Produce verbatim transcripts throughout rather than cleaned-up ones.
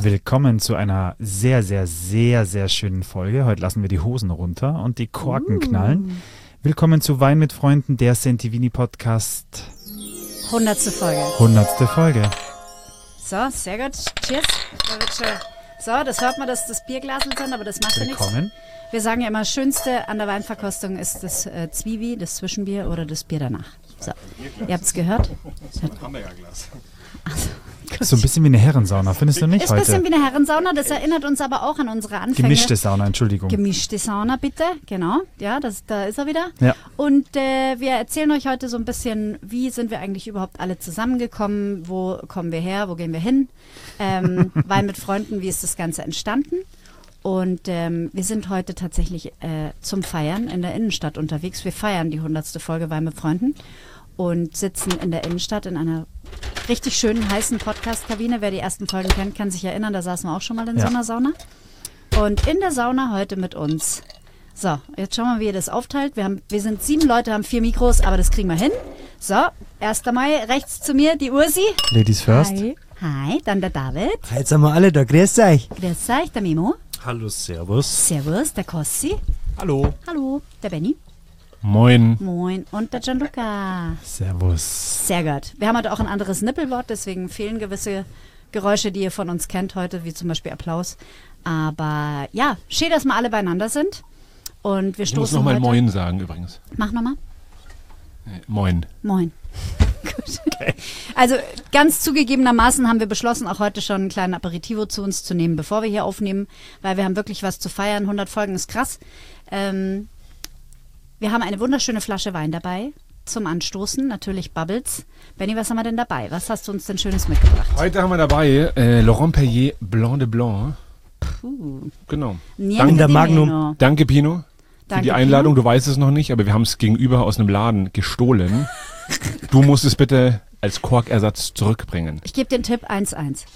Willkommen zu einer sehr, sehr, sehr, sehr schönen Folge. Heute lassen wir die Hosen runter und die Korken uh. knallen. Willkommen zu Wein mit Freunden, der Sentivini Podcast. Hundertste Folge. Hundertste Folge. So, sehr gut. Cheers. Da wird schon so, das hört man, dass das Bierglas sind, aber das macht ja nichts. Willkommen. Wir sagen ja immer, das Schönste an der Weinverkostung ist das äh, Zwiebel, das Zwischenbier oder das Bier danach. So, ihr habt es gehört? Das ist ein Hamburgerglas. Also, so ein bisschen wie eine Herrensauna, findest du nicht ist ein heute? bisschen wie eine Herrensauna, das erinnert uns aber auch an unsere Anfänge. Gemischte Sauna, Entschuldigung. Gemischte Sauna, bitte, genau. Ja, das, da ist er wieder. Ja. Und äh, wir erzählen euch heute so ein bisschen, wie sind wir eigentlich überhaupt alle zusammengekommen, wo kommen wir her, wo gehen wir hin, ähm, Wein mit Freunden, wie ist das Ganze entstanden. Und ähm, wir sind heute tatsächlich äh, zum Feiern in der Innenstadt unterwegs. Wir feiern die hundertste Folge Wein mit Freunden und sitzen in der Innenstadt in einer richtig schönen, heißen Podcast-Kabine. Wer die ersten Folgen kennt, kann sich erinnern, da saßen wir auch schon mal in ja. so einer Sauna. Und in der Sauna heute mit uns. So, jetzt schauen wir mal, wie ihr das aufteilt. Wir, haben, wir sind sieben Leute, haben vier Mikros, aber das kriegen wir hin. So, erster Mai, rechts zu mir, die Ursi. Ladies first. Hi. Hi, dann der David. Hi, jetzt sind wir alle da, grüß euch. Grüß euch, der Mimo. Hallo, servus. Servus, der Kossi. Hallo. Hallo, der Benny. Moin. Moin. Und der Gianluca. Servus. Sehr gut. Wir haben heute auch ein anderes Nippelwort, deswegen fehlen gewisse Geräusche, die ihr von uns kennt heute, wie zum Beispiel Applaus. Aber ja, schön, dass wir alle beieinander sind. Und wir stoßen Ich muss nochmal heute... Moin sagen übrigens. Mach nochmal. Äh, Moin. Moin. Gut. Okay. Also ganz zugegebenermaßen haben wir beschlossen, auch heute schon einen kleinen Aperitivo zu uns zu nehmen, bevor wir hier aufnehmen, weil wir haben wirklich was zu feiern. hundert Folgen ist krass. Ähm, wir haben eine wunderschöne Flasche Wein dabei zum Anstoßen, natürlich Bubbles. Benni, was haben wir denn dabei? Was hast du uns denn Schönes mitgebracht? Heute haben wir dabei äh, Laurent Perrier Blanc de Blanc. Puh. Genau. Niente der di Magnum. meno. Danke, Pino, für Danke, die Einladung. Pino. Du weißt es noch nicht, aber wir haben es gegenüber aus einem Laden gestohlen. Du musst es bitte als Korkersatz zurückbringen. Ich gebe den Tipp eins eins.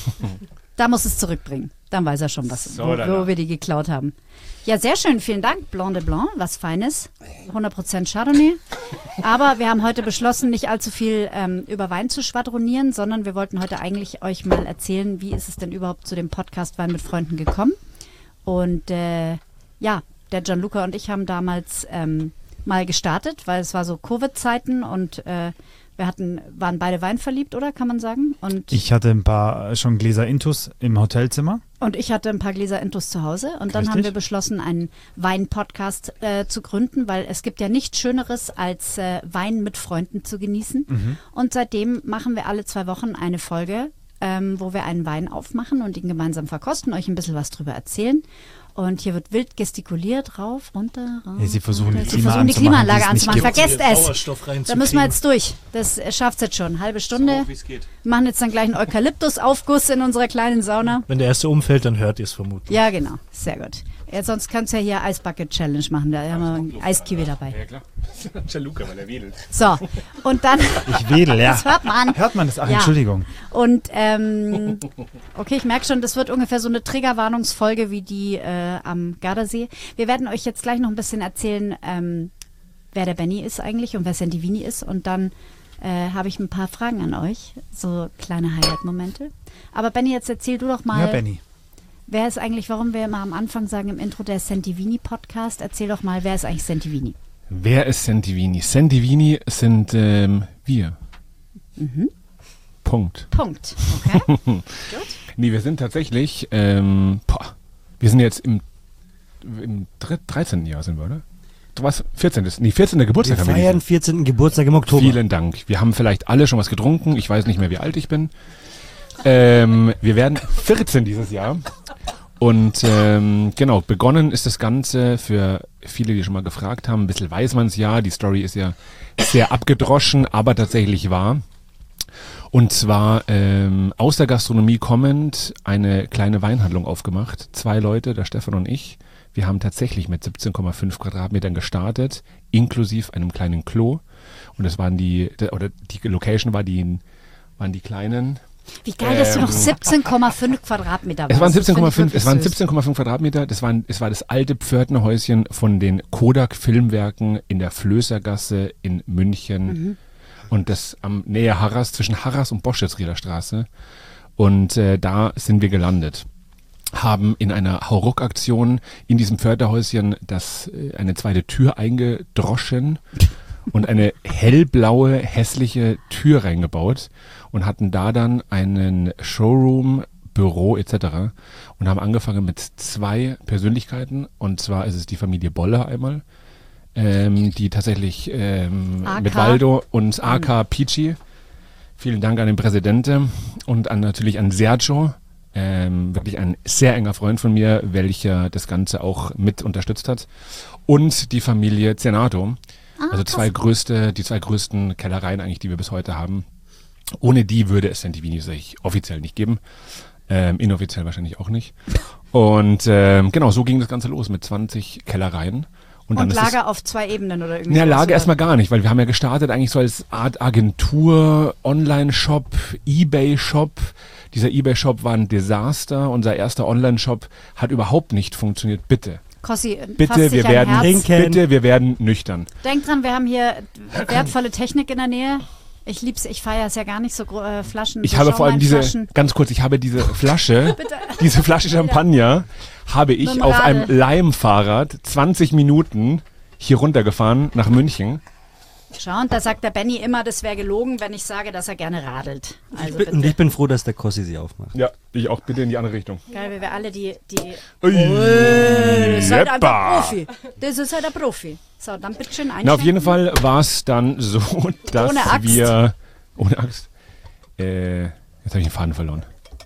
Da muss es zurückbringen. Dann weiß er schon, was, So, wo, dann. wo wir die geklaut haben. Ja, sehr schön. Vielen Dank. Blanc de Blanc, was Feines. hundert Prozent Chardonnay. Aber wir haben heute beschlossen, nicht allzu viel ähm, über Wein zu schwadronieren, sondern wir wollten heute eigentlich euch mal erzählen, wie ist es denn überhaupt zu dem Podcast Wein mit Freunden gekommen. Und äh, ja, der Gianluca und ich haben damals ähm, mal gestartet, weil es war so Covid-Zeiten und äh, wir hatten, waren beide weinverliebt, oder kann man sagen? Und Ich hatte ein paar schon Gläser Intus im Hotelzimmer. Und ich hatte ein paar Gläser Intus zu Hause. Und dann Richtig. haben wir beschlossen, einen Wein-Podcast äh, zu gründen, weil es gibt ja nichts Schöneres, als äh, Wein mit Freunden zu genießen. Mhm. Und seitdem machen wir alle zwei Wochen eine Folge, ähm, wo wir einen Wein aufmachen und ihn gemeinsam verkosten, euch ein bisschen was drüber erzählen. Und hier wird wild gestikuliert, rauf, runter, rauf. Ja, sie versuchen, runter. die Sie versuchen die Klimaanlage Klimaanlage anzumachen, die anzumachen. es nicht Vergesst gibt. es. Sauerstoff Da reinzukriegen. müssen wir jetzt durch. Das schafft es jetzt schon. Halbe Stunde. So, wie es geht. Wir machen jetzt dann gleich einen Eukalyptusaufguss in unserer kleinen Sauna. Wenn der erste umfällt, dann hört ihr es vermutlich. Ja, genau. Sehr gut. Ja, sonst kannst du ja hier Eisbucket Challenge machen. Da haben wir einen Eiskiwi dabei. Ja, klar. Gianluca, weil er wedelt. So, und dann, Ich wedel, ja. das hört man. Hört man das? Ach, Ja. Entschuldigung. Und, ähm, okay, ich merke schon, das wird ungefähr so eine Triggerwarnungsfolge wie die äh, am Gardasee. Wir werden euch jetzt gleich noch ein bisschen erzählen, ähm, wer der Benni ist eigentlich und wer Sentivini ist. Und dann äh, habe ich ein paar Fragen an euch. So kleine Highlight-Momente. Aber Benni, jetzt erzähl du doch mal. Ja, Benni. Wer ist eigentlich, warum wir immer am Anfang sagen im Intro der Sentivini-Podcast? Erzähl doch mal, wer ist eigentlich Sentivini? Wer ist Sentivini? Sentivini sind ähm, wir. Mhm. Punkt. Punkt. Okay. Gut. Nee, wir sind tatsächlich, ähm, boah, wir sind jetzt im, im dreizehnten Jahr sind wir, oder? Du warst vierzehnten. Nee, vierzehnten Geburtstag Wir haben wir feiern diesen. vierzehnten Geburtstag im Oktober. Vielen Dank. Wir haben vielleicht alle schon was getrunken. Ich weiß nicht mehr, wie alt ich bin. Ähm, wir werden vierzehn dieses Jahr. Und ähm, genau, begonnen ist das Ganze für viele, die schon mal gefragt haben. Ein bisschen weiß man es ja. Die Story ist ja sehr abgedroschen, aber tatsächlich wahr. Und zwar ähm, aus der Gastronomie kommend eine kleine Weinhandlung aufgemacht. Zwei Leute, der Stefan und ich. Wir haben tatsächlich mit siebzehn Komma fünf Quadratmetern gestartet, inklusive einem kleinen Klo. Und das waren die, oder die Location war die, waren die kleinen. Wie geil, dass du noch Ähm, siebzehn Komma fünf Quadratmeter Es waren warst. Das siebzehn Komma finde ich fünf, es waren wirklich süß. siebzehn Komma fünf Quadratmeter. Das waren, es war das alte Pförtnerhäuschen von den Kodak Filmwerken in der Flößergasse in München. Mhm. Und das am Nähe Harras, zwischen Harras und Boschetsrieder Straße. Und äh, da sind wir gelandet. Haben in einer Hauruck-Aktion in diesem Förderhäuschen das, äh, eine zweite Tür eingedroschen und eine hellblaue, hässliche Tür reingebaut und hatten da dann einen Showroom, Büro et cetera und haben angefangen mit zwei Persönlichkeiten, und zwar ist es die Familie Boller einmal, ähm, die tatsächlich ähm, mit Waldo und A K Pichi, vielen Dank an den Präsidenten und an, natürlich an Sergio, ähm, wirklich ein sehr enger Freund von mir, welcher das Ganze auch mit unterstützt hat, und die Familie Zenato, ah, also zwei größte, die zwei größten Kellereien eigentlich, die wir bis heute haben. Ohne die würde es Sentivini sich offiziell nicht geben. Ähm, inoffiziell wahrscheinlich auch nicht. Und ähm, genau, so ging das Ganze los mit zwanzig Kellereien. Und, und dann Lager ist es, auf zwei Ebenen oder irgendwie? Ja, Lager erstmal gar nicht, weil wir haben ja gestartet eigentlich so als Art Agentur, Online-Shop, Ebay-Shop. Dieser Ebay-Shop war ein Desaster. Unser erster Online-Shop hat überhaupt nicht funktioniert. Bitte. Kossi, bitte, wir werden, bitte, wir werden nüchtern. Denk dran, wir haben hier wertvolle Technik in der Nähe. Ich lieb's, ich feiere es ja gar nicht so äh, Flaschen. Ich so habe vor allem diese, Flaschen. ganz kurz, ich habe diese Flasche, diese Flasche Champagner, habe ich auf einem Leimfahrrad zwanzig Minuten hier runtergefahren nach München. Schau, und da sagt der Benny immer, das wäre gelogen, wenn ich sage, dass er gerne radelt. Also ich bin, und ich bin froh, dass der Kossi sie aufmacht. Ja, ich auch, bitte in die andere Richtung. Geil, wie wir alle die... die Ui, oh, das ist halt einfach Profi. Das ist halt ein Profi. So, dann bitte schön einschenken. Na, auf jeden Fall war es dann so, dass ohne Axt. wir... Ohne Axt. Äh, jetzt habe ich den Faden verloren.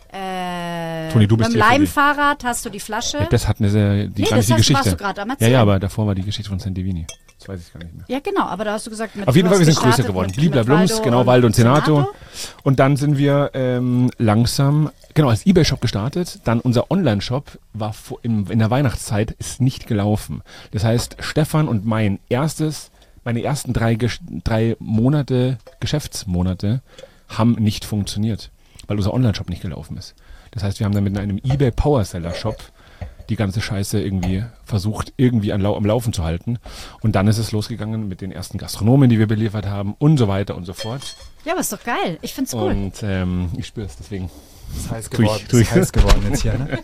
Äh, Toni, du bist mit dem hier Leimfahrrad hast du die Flasche. Ja, das hat eine, die nee, ganze das hast, Geschichte. warst du gerade am Ja, Erzählen. ja, aber davor war die Geschichte von Sentivini. Das weiß ich gar nicht mehr. Ja, genau, aber da hast du gesagt, mit auf jeden Fall, wir sind gestartet größer geworden. Mit, Blibla mit Blums, Waldo genau, und Waldo und Zenato. Zenato. Und dann sind wir ähm, langsam, genau, als Ebay-Shop gestartet. Dann unser Online-Shop war vor, im, in der Weihnachtszeit ist nicht gelaufen. Das heißt, Stefan und mein erstes, meine ersten drei, drei Monate, Geschäftsmonate, haben nicht funktioniert, weil unser Online-Shop nicht gelaufen ist. Das heißt, wir haben dann mit einem eBay Powerseller Shop die ganze Scheiße irgendwie versucht, irgendwie am, Lau am Laufen zu halten. Und dann ist es losgegangen mit den ersten Gastronomen, die wir beliefert haben und so weiter und so fort. Ja, aber ist doch geil. Ich find's cool. Und ähm, ich spüre es, deswegen. Das ist heiß geworden, das ist heiß geworden jetzt hier, ne?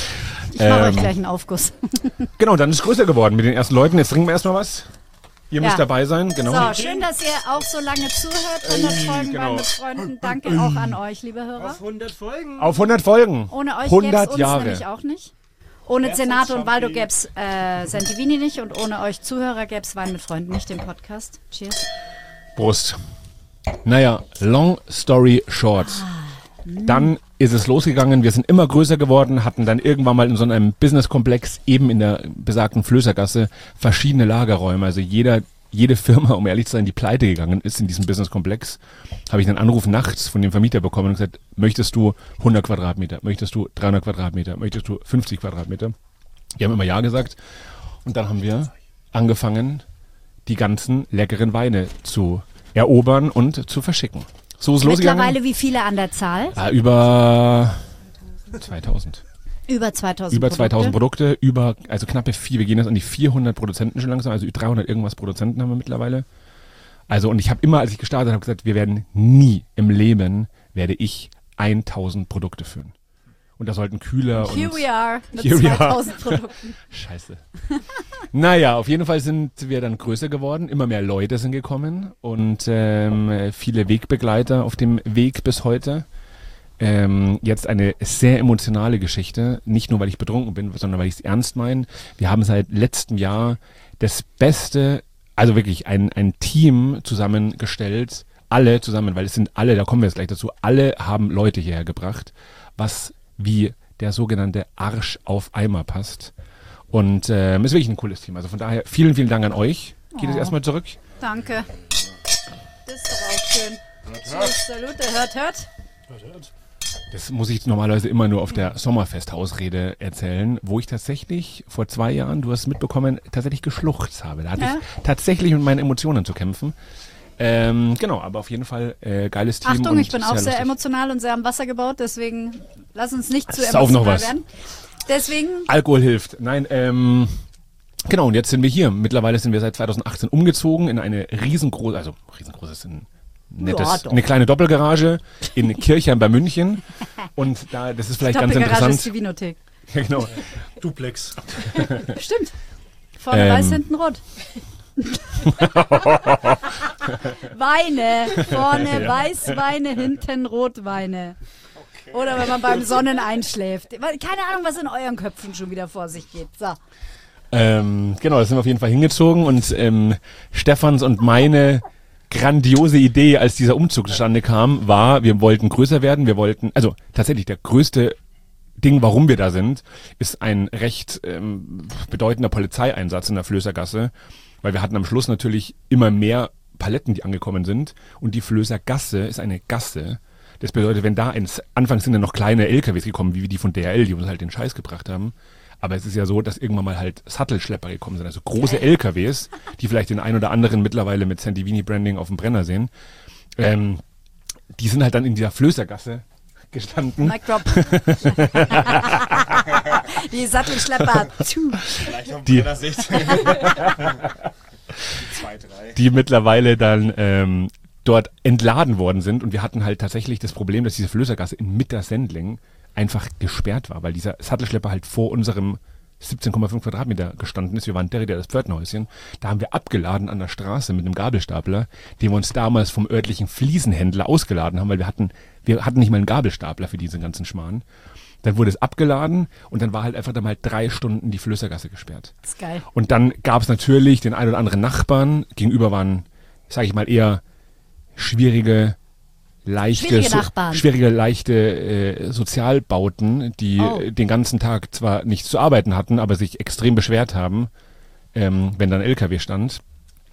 Ich mache ähm, euch gleich einen Aufguss. Genau, dann ist es größer geworden mit den ersten Leuten. Jetzt trinken wir erstmal was. Ihr ja. müsst dabei sein, genau. So, schön, dass ihr auch so lange zuhört. hundert Folgen genau. mit Freunden. Danke auch an euch, liebe Hörer. Auf hundert Folgen. Auf hundert Folgen. Ohne euch hundert gäbe es uns Jahre. nämlich auch nicht. Ohne Zenato und Waldo gäbe es äh, Sentivini nicht und ohne euch Zuhörer gäbe es Wein mit Freunden nicht, den Podcast. Cheers. Prost. Naja, long story short. Dann ist es losgegangen, wir sind immer größer geworden, hatten dann irgendwann mal in so einem Businesskomplex, eben in der besagten Flößergasse, verschiedene Lagerräume. Also jeder, jede Firma, um ehrlich zu sein, die pleite gegangen ist in diesem Businesskomplex, habe ich einen Anruf nachts von dem Vermieter bekommen und gesagt, möchtest du hundert Quadratmeter, möchtest du dreihundert Quadratmeter, möchtest du fünfzig Quadratmeter? Die haben immer ja gesagt. Und dann haben wir angefangen, die ganzen leckeren Weine zu erobern und zu verschicken. So ist losgegangen. Mittlerweile wie viele an der Zahl? Ja, über zweitausend. Über zweitausend Über Produkte. zweitausend Produkte, über, also knappe vier, wir gehen jetzt an die vierhundert Produzenten schon langsam, also dreihundert irgendwas Produzenten haben wir mittlerweile. Also und ich habe immer, als ich gestartet habe, gesagt, wir werden nie im Leben, werde ich tausend Produkte führen. Und da sollten Kühler und... Here we are mit Here we are. zweitausend Produkten. Scheiße. Naja, auf jeden Fall sind wir dann größer geworden, immer mehr Leute sind gekommen und ähm, viele Wegbegleiter auf dem Weg bis heute. Ähm, jetzt eine sehr emotionale Geschichte, nicht nur weil ich betrunken bin, sondern weil ich es ernst meine. Wir haben seit letztem Jahr das beste, also wirklich ein, ein Team zusammengestellt, alle zusammen, weil es sind alle, da kommen wir jetzt gleich dazu, alle haben Leute hierher gebracht, was wie der sogenannte Arsch auf Eimer passt. Und ähm, ist wirklich ein cooles Team. Also von daher vielen, vielen Dank an euch. Geht es Oh. erstmal zurück? Danke. Das ist doch auch schön. Cheers, Salute, hört, hört. Das muss ich normalerweise immer nur auf der Sommerfest-Hausrede erzählen, wo ich tatsächlich vor zwei Jahren, du hast es mitbekommen, tatsächlich geschluchzt habe. Da hatte Ja. ich tatsächlich mit meinen Emotionen zu kämpfen. Ähm, genau, aber auf jeden Fall äh, geiles Team. Achtung, und ich bin auch sehr lustig. emotional und sehr am Wasser gebaut, deswegen lass uns nicht zu Sauf noch emotional was. werden. Deswegen, Alkohol hilft. Nein, ähm, genau, und jetzt sind wir hier. Mittlerweile sind wir seit zweitausendachtzehn umgezogen in eine riesengroße, also riesengroßes, in nettes, Ja, doch. eine kleine Doppelgarage in Kirchheim bei München. Und da, das ist vielleicht ganz Doppelgarage ist interessant. die Vinothek. Ja, genau. Duplex. Stimmt. Vorne Ähm. weiß, hinten rot. Weine. Vorne weiß Weine, hinten Rotweine. Oder wenn man beim Sonnen einschläft. Keine Ahnung, was in euren Köpfen schon wieder vor sich geht. So. Ähm, genau, da sind wir auf jeden Fall hingezogen und ähm, Stefans und meine grandiose Idee, als dieser Umzug zustande kam, war, wir wollten größer werden, wir wollten, also tatsächlich der größte Ding, warum wir da sind, ist ein recht ähm, bedeutender Polizeieinsatz in der Flößergasse, weil wir hatten am Schluss natürlich immer mehr Paletten, die angekommen sind und die Flößergasse ist eine Gasse. Das bedeutet, wenn da ins, anfangs sind ja noch kleine L K Ws gekommen, wie die von D H L, die uns halt den Scheiß gebracht haben. Aber es ist ja so, dass irgendwann mal halt Sattelschlepper gekommen sind, also große L K Ws, die vielleicht den ein oder anderen mittlerweile mit Santivini-Branding auf dem Brenner sehen. Ähm, die sind halt dann in dieser Flößergasse gestanden. Mic drop. Die Sattelschlepper. Vielleicht auf Die- meiner Sicht. Zwei, drei. Die mittlerweile dann ähm, dort entladen worden sind. Und wir hatten halt tatsächlich das Problem, dass diese Flößergasse in Mittersendling einfach gesperrt war, weil dieser Sattelschlepper halt vor unserem siebzehn Komma fünf Quadratmeter gestanden ist. Wir waren direkt das Pförtnerhäuschen. Da haben wir abgeladen an der Straße mit einem Gabelstapler, den wir uns damals vom örtlichen Fliesenhändler ausgeladen haben, weil wir hatten, wir hatten nicht mal einen Gabelstapler für diesen ganzen Schmarrn. Dann wurde es abgeladen und dann war halt einfach dann mal drei Stunden die Flößergasse gesperrt. Das ist geil. Und dann gab es natürlich den ein oder anderen Nachbarn. Gegenüber waren, sage ich mal, eher schwierige, leichte, Schwierige Nachbarn. schwierige, leichte äh, Sozialbauten, die Oh. äh, den ganzen Tag zwar nichts zu arbeiten hatten, aber sich extrem beschwert haben, ähm, wenn dann L K W stand.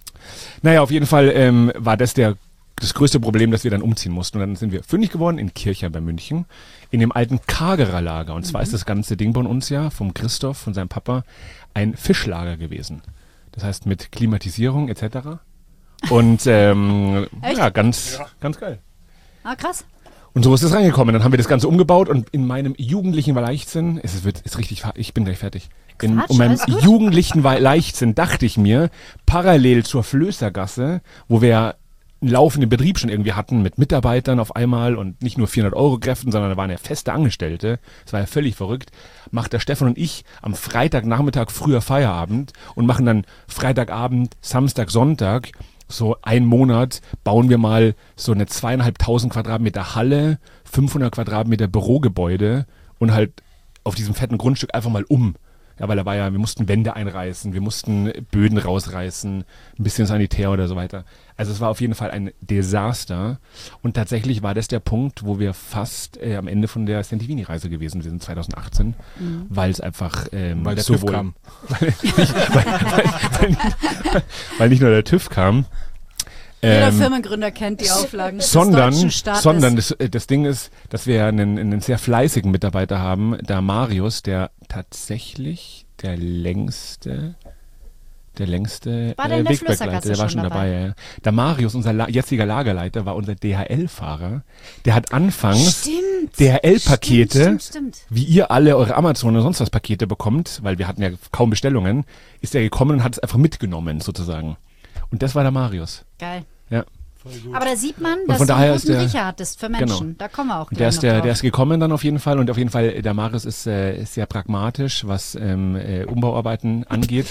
Naja, auf jeden Fall ähm, war das der das größte Problem, dass wir dann umziehen mussten. Und dann sind wir fündig geworden in Kirchheim bei München, in dem alten Kagerer Lager. Und zwar ist das ganze Ding bei uns ja, vom Christoph, von seinem Papa, ein Fischlager gewesen. Das heißt mit Klimatisierung et cetera. Und ähm, Echt? ja, ganz, Ja. ganz geil. Ah, krass. Und so ist es reingekommen. Dann haben wir das Ganze umgebaut und in meinem jugendlichen Leichtsinn, es wird, ist richtig, fa- ich bin gleich fertig. In, Quatsch, in meinem alles gut. jugendlichen We- Leichtsinn dachte ich mir, parallel zur Flößergasse, wo wir einen laufenden Betrieb schon irgendwie hatten mit Mitarbeitern auf einmal und nicht nur vierhundert Euro Kräften, sondern da waren ja feste Angestellte. Das war ja völlig verrückt. Macht der Stefan und ich am Freitagnachmittag früher Feierabend und machen dann Freitagabend, Samstag, Sonntag so einen Monat bauen wir mal so eine zweieinhalbtausend Quadratmeter Halle, fünfhundert Quadratmeter Bürogebäude und halt auf diesem fetten Grundstück einfach mal um. Ja, weil da war ja, wir mussten Wände einreißen, wir mussten Böden rausreißen, ein bisschen Sanitär oder so weiter. Also es war auf jeden Fall ein Desaster. Und tatsächlich war das der Punkt, wo wir fast äh, am Ende von der Santivini-Reise gewesen sind, zwanzig achtzehn, Mhm. weil es einfach ähm, weil der sowohl- TÜV kam. weil, nicht, weil, weil, weil, nicht, weil nicht nur der TÜV kam, Jeder ähm, Firmengründer kennt die Auflagen des sondern, deutschen Staates. sondern das, äh, das Ding ist, dass wir einen, einen sehr fleißigen Mitarbeiter haben, der Marius, der tatsächlich der längste, der längste War der in der Wegbegleiter, Flößergasse der war schon schon dabei. dabei? Ja. Der Marius, unser La jetziger Lagerleiter, war unser D H L-Fahrer. Der hat anfangs Stimmt. D H L-Pakete, Stimmt, stimmt, stimmt. wie ihr alle eure Amazon und sonst was Pakete bekommt, weil wir hatten ja kaum Bestellungen, ist er gekommen und hat es einfach mitgenommen sozusagen. Und das war der Marius. Geil. Ja. Aber da sieht man, Und dass von du daher einen ist guten der- Riecher hattest für Menschen. Genau. Da kommen wir auch Und gleich der ist, noch der, drauf. der ist gekommen dann auf jeden Fall und auf jeden Fall, der Marius ist, äh, ist sehr pragmatisch, was ähm, äh, Umbauarbeiten angeht.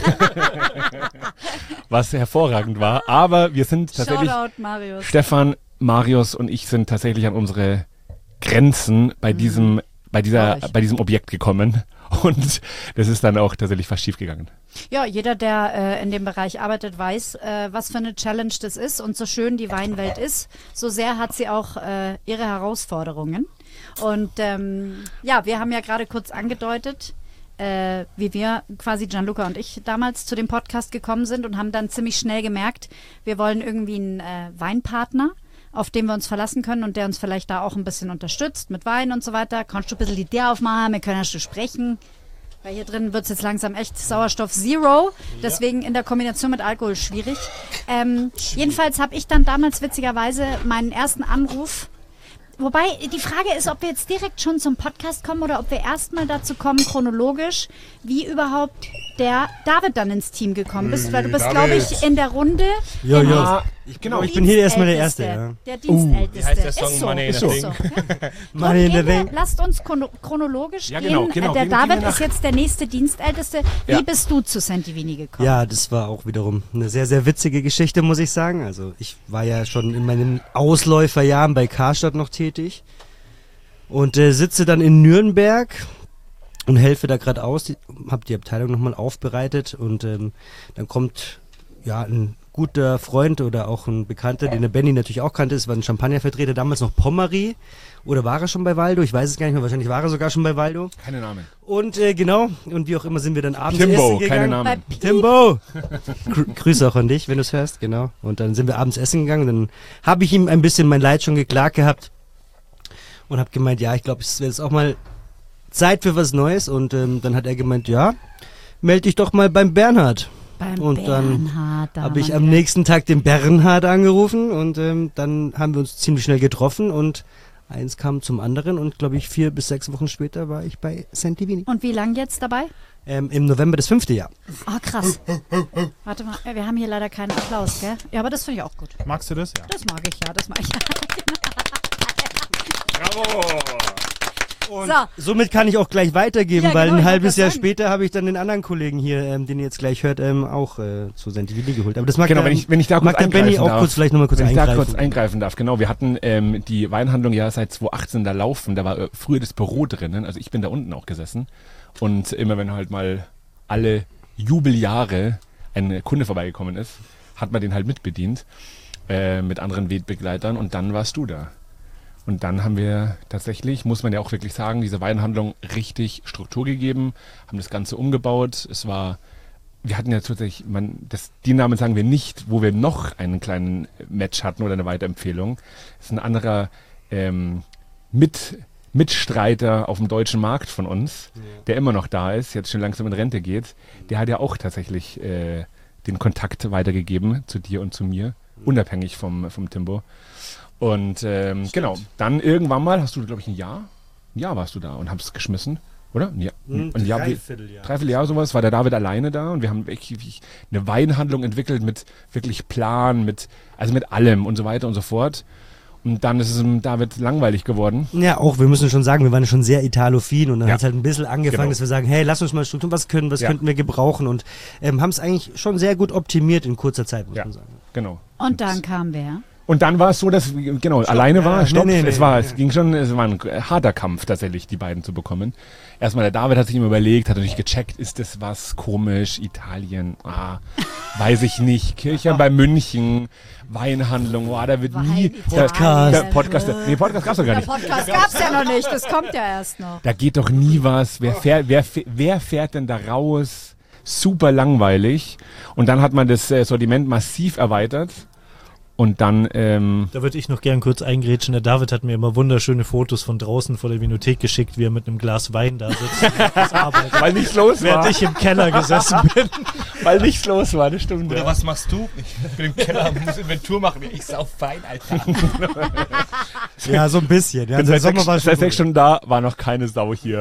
Was hervorragend war. Aber wir sind tatsächlich, Shoutout, Marius. Stefan, Marius und ich sind tatsächlich an unsere Grenzen bei diesem, bei dieser, Glaub ich. bei diesem Objekt gekommen. Und das ist dann auch tatsächlich fast schief gegangen. Ja, jeder, der äh, in dem Bereich arbeitet, weiß, äh, was für eine Challenge das ist. Und so schön die Weinwelt ist, so sehr hat sie auch äh, ihre Herausforderungen. Und ähm, ja, wir haben ja gerade kurz angedeutet, äh, wie wir quasi Gianluca und ich damals zu dem Podcast gekommen sind und haben dann ziemlich schnell gemerkt, wir wollen irgendwie einen äh, Weinpartner, auf den wir uns verlassen können und der uns vielleicht da auch ein bisschen unterstützt mit Wein und so weiter. Kannst du ein bisschen die Idee aufmachen, wir können ja schon sprechen. Weil hier drin wird es jetzt langsam echt Sauerstoff Zero. Deswegen in der Kombination mit Alkohol schwierig. Ähm, jedenfalls habe ich dann damals witzigerweise meinen ersten Anruf. Wobei die Frage ist, ob wir jetzt direkt schon zum Podcast kommen oder ob wir erstmal dazu kommen, chronologisch, wie überhaupt der David dann ins Team gekommen ist. Weil du bist, glaube ich, in der Runde. Ja, genau. ja. Ich, genau, ich bin hier erstmal der Erste. Ja. Der Dienstälteste. Wie heißt der Song? Ist so. Money in Ist the so. Bank. Ja. Money in the Gehen wir- Bank. Lasst uns chrono chronologisch Ja, genau, gehen. genau. Äh, Der Gehen- gehen wir David nach- ist jetzt der nächste Dienstälteste. Wie Ja. bist du zu Santi Vini gekommen? Ja, das war auch wiederum eine sehr, sehr witzige Geschichte, muss ich sagen. Also ich war ja schon in meinen Ausläuferjahren bei Karstadt noch tätig und äh, sitze dann in Nürnberg und helfe da gerade aus, die, habe die Abteilung nochmal aufbereitet und ähm, dann kommt ja ein guter Freund oder auch ein Bekannter, den der Benny natürlich auch kannte, es war ein Champagnervertreter, damals noch Pommery, oder war er schon bei Waldo? Ich weiß es gar nicht mehr, wahrscheinlich war er sogar schon bei Waldo. Keine Namen. Und äh, genau, und wie auch immer sind wir dann abends Timbo, essen gegangen. keine Namen. Bei Piep. Timbo! Grü Grüße auch an dich, wenn du es hörst, genau. Und dann sind wir abends essen gegangen und dann habe ich ihm ein bisschen mein Leid schon geklagt gehabt und habe gemeint, ja, ich glaube, es wäre jetzt auch mal Zeit für was Neues. Und ähm, dann hat er gemeint, ja, melde dich doch mal beim Bernhard. Beim Und dann Bernhard. da Habe ich waren am wir. nächsten Tag den Bernhard angerufen und ähm, dann haben wir uns ziemlich schnell getroffen und eins kam zum anderen und glaube ich vier bis sechs Wochen später war ich bei Santi Vini. Und wie lang jetzt dabei? Ähm, Im November das fünfte Jahr. Oh, krass. Warte mal, äh, wir haben hier leider keinen Applaus, gell? Ja, aber das finde ich auch gut. Magst du das? Ja. Das mag ich, ja, das mag ich. Bravo! Und So. somit kann ich auch gleich weitergeben, Ja, weil genau, ein ich wollte halbes das Jahr sagen. später habe ich dann den anderen Kollegen hier, ähm, den ihr jetzt gleich hört, ähm, auch äh, zu Santi Vini geholt. Aber das mag Genau, der, wenn ich, wenn ich da kurz mag der Benny eingreifen auch darf. kurz vielleicht nochmal kurz Wenn ich da eingreifen. kurz eingreifen darf, genau. Wir hatten ähm, die Weinhandlung ja seit zwanzig achtzehn da laufen. Da war äh, früher das Büro drinnen. Also ich bin da unten auch gesessen. Und immer wenn halt mal alle Jubeljahre ein Kunde vorbeigekommen ist, hat man den halt mitbedient äh, mit anderen Wegbegleitern. Und dann warst du da. Und dann haben wir tatsächlich, muss man ja auch wirklich sagen, diese Weinhandlung richtig Struktur gegeben, haben das Ganze umgebaut. Es war, wir hatten ja tatsächlich, man, das, die Namen sagen wir nicht, wo wir noch einen kleinen Match hatten oder eine Weiterempfehlung. Das ist ein anderer ähm, Mit, Mitstreiter auf dem deutschen Markt von uns, ja, der immer noch da ist, jetzt schon langsam in Rente geht. Der hat ja auch tatsächlich äh, den Kontakt weitergegeben zu dir und zu mir, unabhängig vom, vom Timbo. Und ähm, genau, dann irgendwann mal hast du, glaube ich, ein Jahr, ein Jahr warst du da und hast geschmissen, oder? Ja, Hm, ein Jahr, Dreivierteljahr. Dreivierteljahr sowas, war der David alleine da und wir haben wirklich eine Weinhandlung entwickelt mit wirklich Plan, mit, also mit allem und so weiter und so fort. Und dann ist es dem David langweilig geworden. Ja, auch, wir müssen schon sagen, wir waren schon sehr italophin und dann Ja. hat es halt ein bisschen angefangen, Genau. dass wir sagen, hey, lass uns mal Struktur, was können, was Ja. könnten wir gebrauchen und ähm, haben es eigentlich schon sehr gut optimiert in kurzer Zeit, muss Ja. man sagen. Genau. Und dann kam wer? Und dann war es so, dass, genau, alleine war, Ja, stopp, nee, nee, es nee, war, nee. es ging schon, es war ein harter Kampf tatsächlich, die beiden zu bekommen. Erstmal der David hat sich immer überlegt, hat natürlich gecheckt, ist das was komisch, Italien, ah, weiß ich nicht, Kirche bei München, Weinhandlung, oh, da wird nie, der, Podcast. der Podcast, nee, Podcast gab's doch gar Der nicht. Podcast gab's ja noch nicht, das kommt ja erst noch. Da geht doch nie was, wer fährt, wer, fäh- wer fährt denn da raus? Super langweilig. Und dann hat man das äh, Sortiment massiv erweitert. Und dann, ähm, Da würde ich noch gern kurz eingrätschen. Der David hat mir immer wunderschöne Fotos von draußen vor der Vinothek geschickt, wie er mit einem Glas Wein da sitzt. und arbeitet. weil nichts los Während war. ich im Keller gesessen bin. Weil nichts los war, das stimmt. Oder ja. was machst du? Ich bin im Keller, muss Inventur machen. Ich sauf fein, Alter. Ja, so ein bisschen. Ja, Bin der seit Sommer sechs, war seit schon sechs Stunden da, war noch keine Sau hier.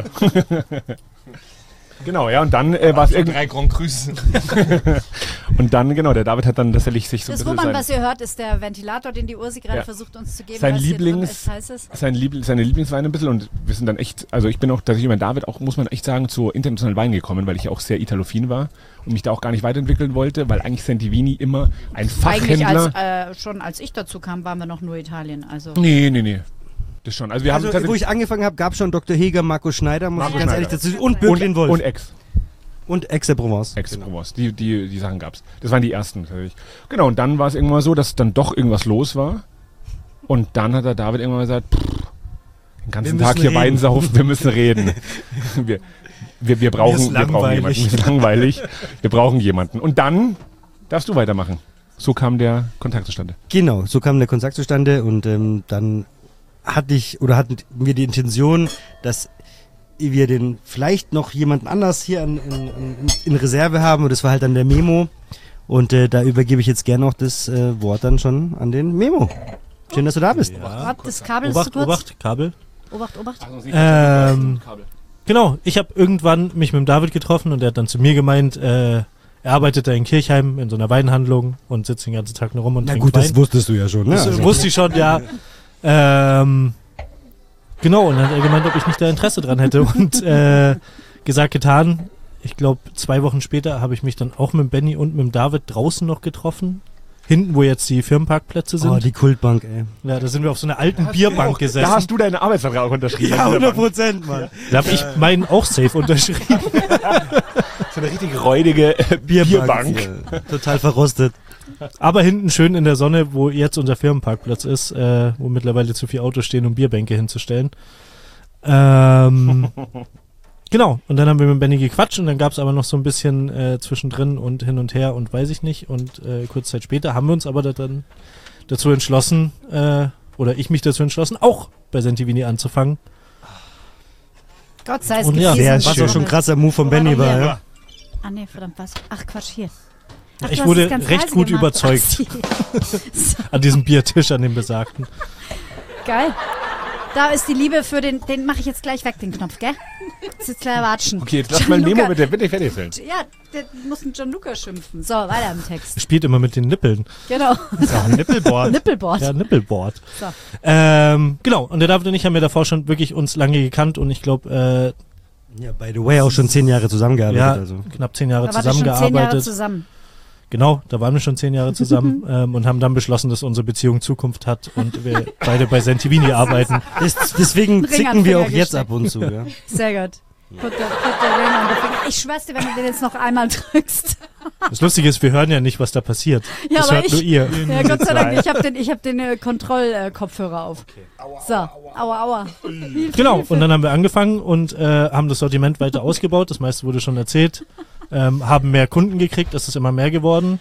Genau, ja, und dann äh, war es irgendwie. Drei Grand Cru's. Und dann, genau, der David hat dann tatsächlich sich so ein Das bisschen Wummern, sein, was ihr hört, ist der Ventilator, den die Ursi gerade Ja. versucht uns zu geben. Sein was hier drin Lieblings- ist, heißt es. sein Liebl seine Lieblingsweine ein bisschen und wir sind dann echt, also ich bin auch tatsächlich mit David auch, muss man echt sagen, zu internationalen Weinen gekommen, weil ich ja auch sehr italophin war und mich da auch gar nicht weiterentwickeln wollte, weil eigentlich Santi Vini immer ein Eigentlich Fachhändler. als, äh, schon als ich dazu kam, waren wir noch nur Italien. Also nee, nee, nee. Das schon. Also wir Also, haben wo tatsächlich ich angefangen habe, gab es schon Doktor Heger, Marco Schneider, muss Marco ich ganz Schneider. ehrlich dazu und Böcklin Wolf. und Ex. Und Aix-en-Provence. Ex-Provence. Die, die, die Sachen gab's. Das waren die ersten natürlich. Genau, und dann war es irgendwann so, dass dann doch irgendwas los war. Und dann hat der David irgendwann gesagt, pff, den ganzen Wir Tag müssen hier reden. Wein saufen, wir müssen reden. wir, wir, wir brauchen, ist wir brauchen langweilig. jemanden. Mir ist langweilig. Wir brauchen jemanden. Und dann darfst du weitermachen. So kam der Kontakt zustande. Genau, so kam der Kontakt zustande und ähm, dann hatte ich oder hatten wir die Intention, dass wir den vielleicht noch jemanden anders hier in, in, in, in Reserve haben und das war halt dann der Memo und äh, da übergebe ich jetzt gerne noch das äh, Wort dann schon an den Memo. Schön, dass du da bist. Ja. Warte, das Kabel ist Obacht, zu kurz. Obacht, Kabel. Obacht, Obacht. Ähm, Genau, ich habe irgendwann mich mit dem David getroffen und er hat dann zu mir gemeint, äh, er er arbeitet da in Kirchheim in so einer Weinhandlung und sitzt den ganzen Tag nur rum und Na trinkt gut, Wein. das wusstest du ja schon, ne? Das Also- wusste ich schon, ja. Ähm, genau, und dann hat er gemeint, ob ich nicht da Interesse dran hätte. Und äh, gesagt, getan. Ich glaube, zwei Wochen später habe ich mich dann auch mit Benny und mit David draußen noch getroffen. Hinten, wo jetzt die Firmenparkplätze sind. Oh, die Kultbank, ey. Ja, da sind wir auf so einer alten Bierbank gesessen. Da hast du deinen Arbeitsvertrag auch unterschrieben. Ja, hundert Prozent, Mann. Da habe ich meinen auch safe unterschrieben. So eine richtig räudige äh, Bierbank. hier. Total verrostet. Aber hinten schön in der Sonne, wo jetzt unser Firmenparkplatz ist, äh, wo mittlerweile zu viele Autos stehen, um Bierbänke hinzustellen. Ähm, genau, und dann haben wir mit Benny gequatscht und dann gab es aber noch so ein bisschen äh, zwischendrin und hin und her und weiß ich nicht. Und äh, kurze Zeit später haben wir uns aber da dann dazu entschlossen, äh, oder ich mich dazu entschlossen, auch bei Sentivini anzufangen. Gott sei es Und ja, gepriesen. sehr Was auch schon ein krasser Move von Wo war Benny der war, hier? ja. Ah nee, verdammt, was? Ach Quatsch, hier. Ach, Ich du hast wurde es ganz recht leise gut gemacht. überzeugt. So, An diesem Biertisch, an dem besagten. geil. Da ist die Liebe für den, den mache ich jetzt gleich weg, den Knopf, gell? Das ist gleich watschen. Okay, jetzt lass mal Memo Gianluca- mit der bitte fertig sein. Ja, der muss einen Gianluca schimpfen. So, weiter im Text. Spielt immer mit den Nippeln. Genau. Das ist auch ein Nippelboard. Nippelboard. Ja, Nippelboard. So. Ähm, genau, und der David und ich haben ja davor schon wirklich uns lange gekannt und ich glaube, Ja, by the way, auch schon zehn Jahre äh, zusammengearbeitet. ja, Also. knapp zehn Jahre Da war schon zehn Jahre zusammengearbeitet. zusammen. Genau, da waren wir schon zehn Jahre zusammen ähm, und haben dann beschlossen, dass unsere Beziehung Zukunft hat und wir beide bei Sentivini arbeiten. Das, deswegen Ring an zicken wir Finger auch jetzt gesteckt. ab und zu, ja. Sehr gut. Put the, put the ring on the finger. Ich schwör's dir, wenn du den jetzt noch einmal drückst. Das Lustige ist, wir hören ja nicht, was da passiert. Ja, das aber hört ich- nur ihr. Ja, Gott sei Dank, ich habe den, ich hab den äh, Kontrollkopfhörer auf. So, aua, aua. Hilfe, Genau, Hilfe. und dann haben wir angefangen und äh, haben das Sortiment weiter ausgebaut. Das meiste wurde schon erzählt. Ähm, haben mehr Kunden gekriegt, es ist immer mehr geworden.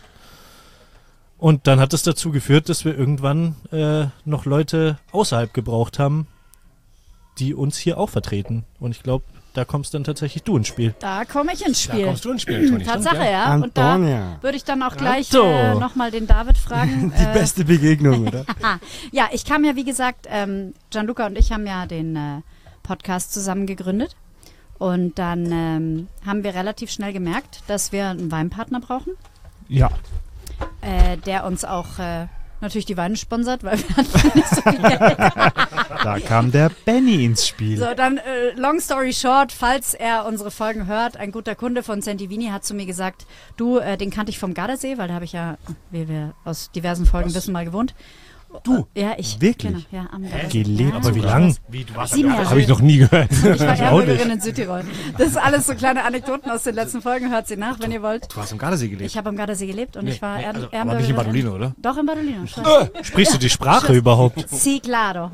Und dann hat es dazu geführt, dass wir irgendwann äh, noch Leute außerhalb gebraucht haben, die uns hier auch vertreten. Und ich glaube, da kommst dann tatsächlich du ins Spiel. Da komme ich ins Da Spiel. kommst du ins Spiel, Toni. Tatsache, stimmt, ja. Und da Antonia. würde ich dann auch gleich Anto. äh, nochmal den David fragen. Die äh, beste Begegnung, oder? Ja, ich kam ja, wie gesagt, ähm, Gianluca und ich haben ja den äh, Podcast zusammen gegründet. Und dann ähm, haben wir relativ schnell gemerkt, dass wir einen Weinpartner brauchen, Ja. äh, der uns auch äh, natürlich die Weine sponsert, weil wir hatten nicht so viel Geld. Da kam der Benny ins Spiel. So, dann äh, long story short, falls er unsere Folgen hört, ein guter Kunde von Sentivini hat zu mir gesagt, du, äh, den kannte ich vom Gardasee, weil da habe ich ja, wie wir aus diversen Folgen wissen, mal gewohnt. Du? Ja, ich. Wirklich? Genau, ja, am Gardasee. Gelebt ja, Aber wie sogar. lang? Wie, du warst Sieben Jahre. Habe ich noch nie gehört. Ich war auch nicht. Ehrenbürgerin in Südtirol. Das ist alles so kleine Anekdoten aus den letzten Folgen. Hört sie nach, wenn ihr wollt. Du hast im Gardasee gelebt. Ich habe am Gardasee gelebt und Nee, ich war nee, Ehren- also, aber Ehrenbürgerin. nicht in Badolino, oder? Doch, in Badolino. schon. Sprichst du die Sprache überhaupt? Sí, claro.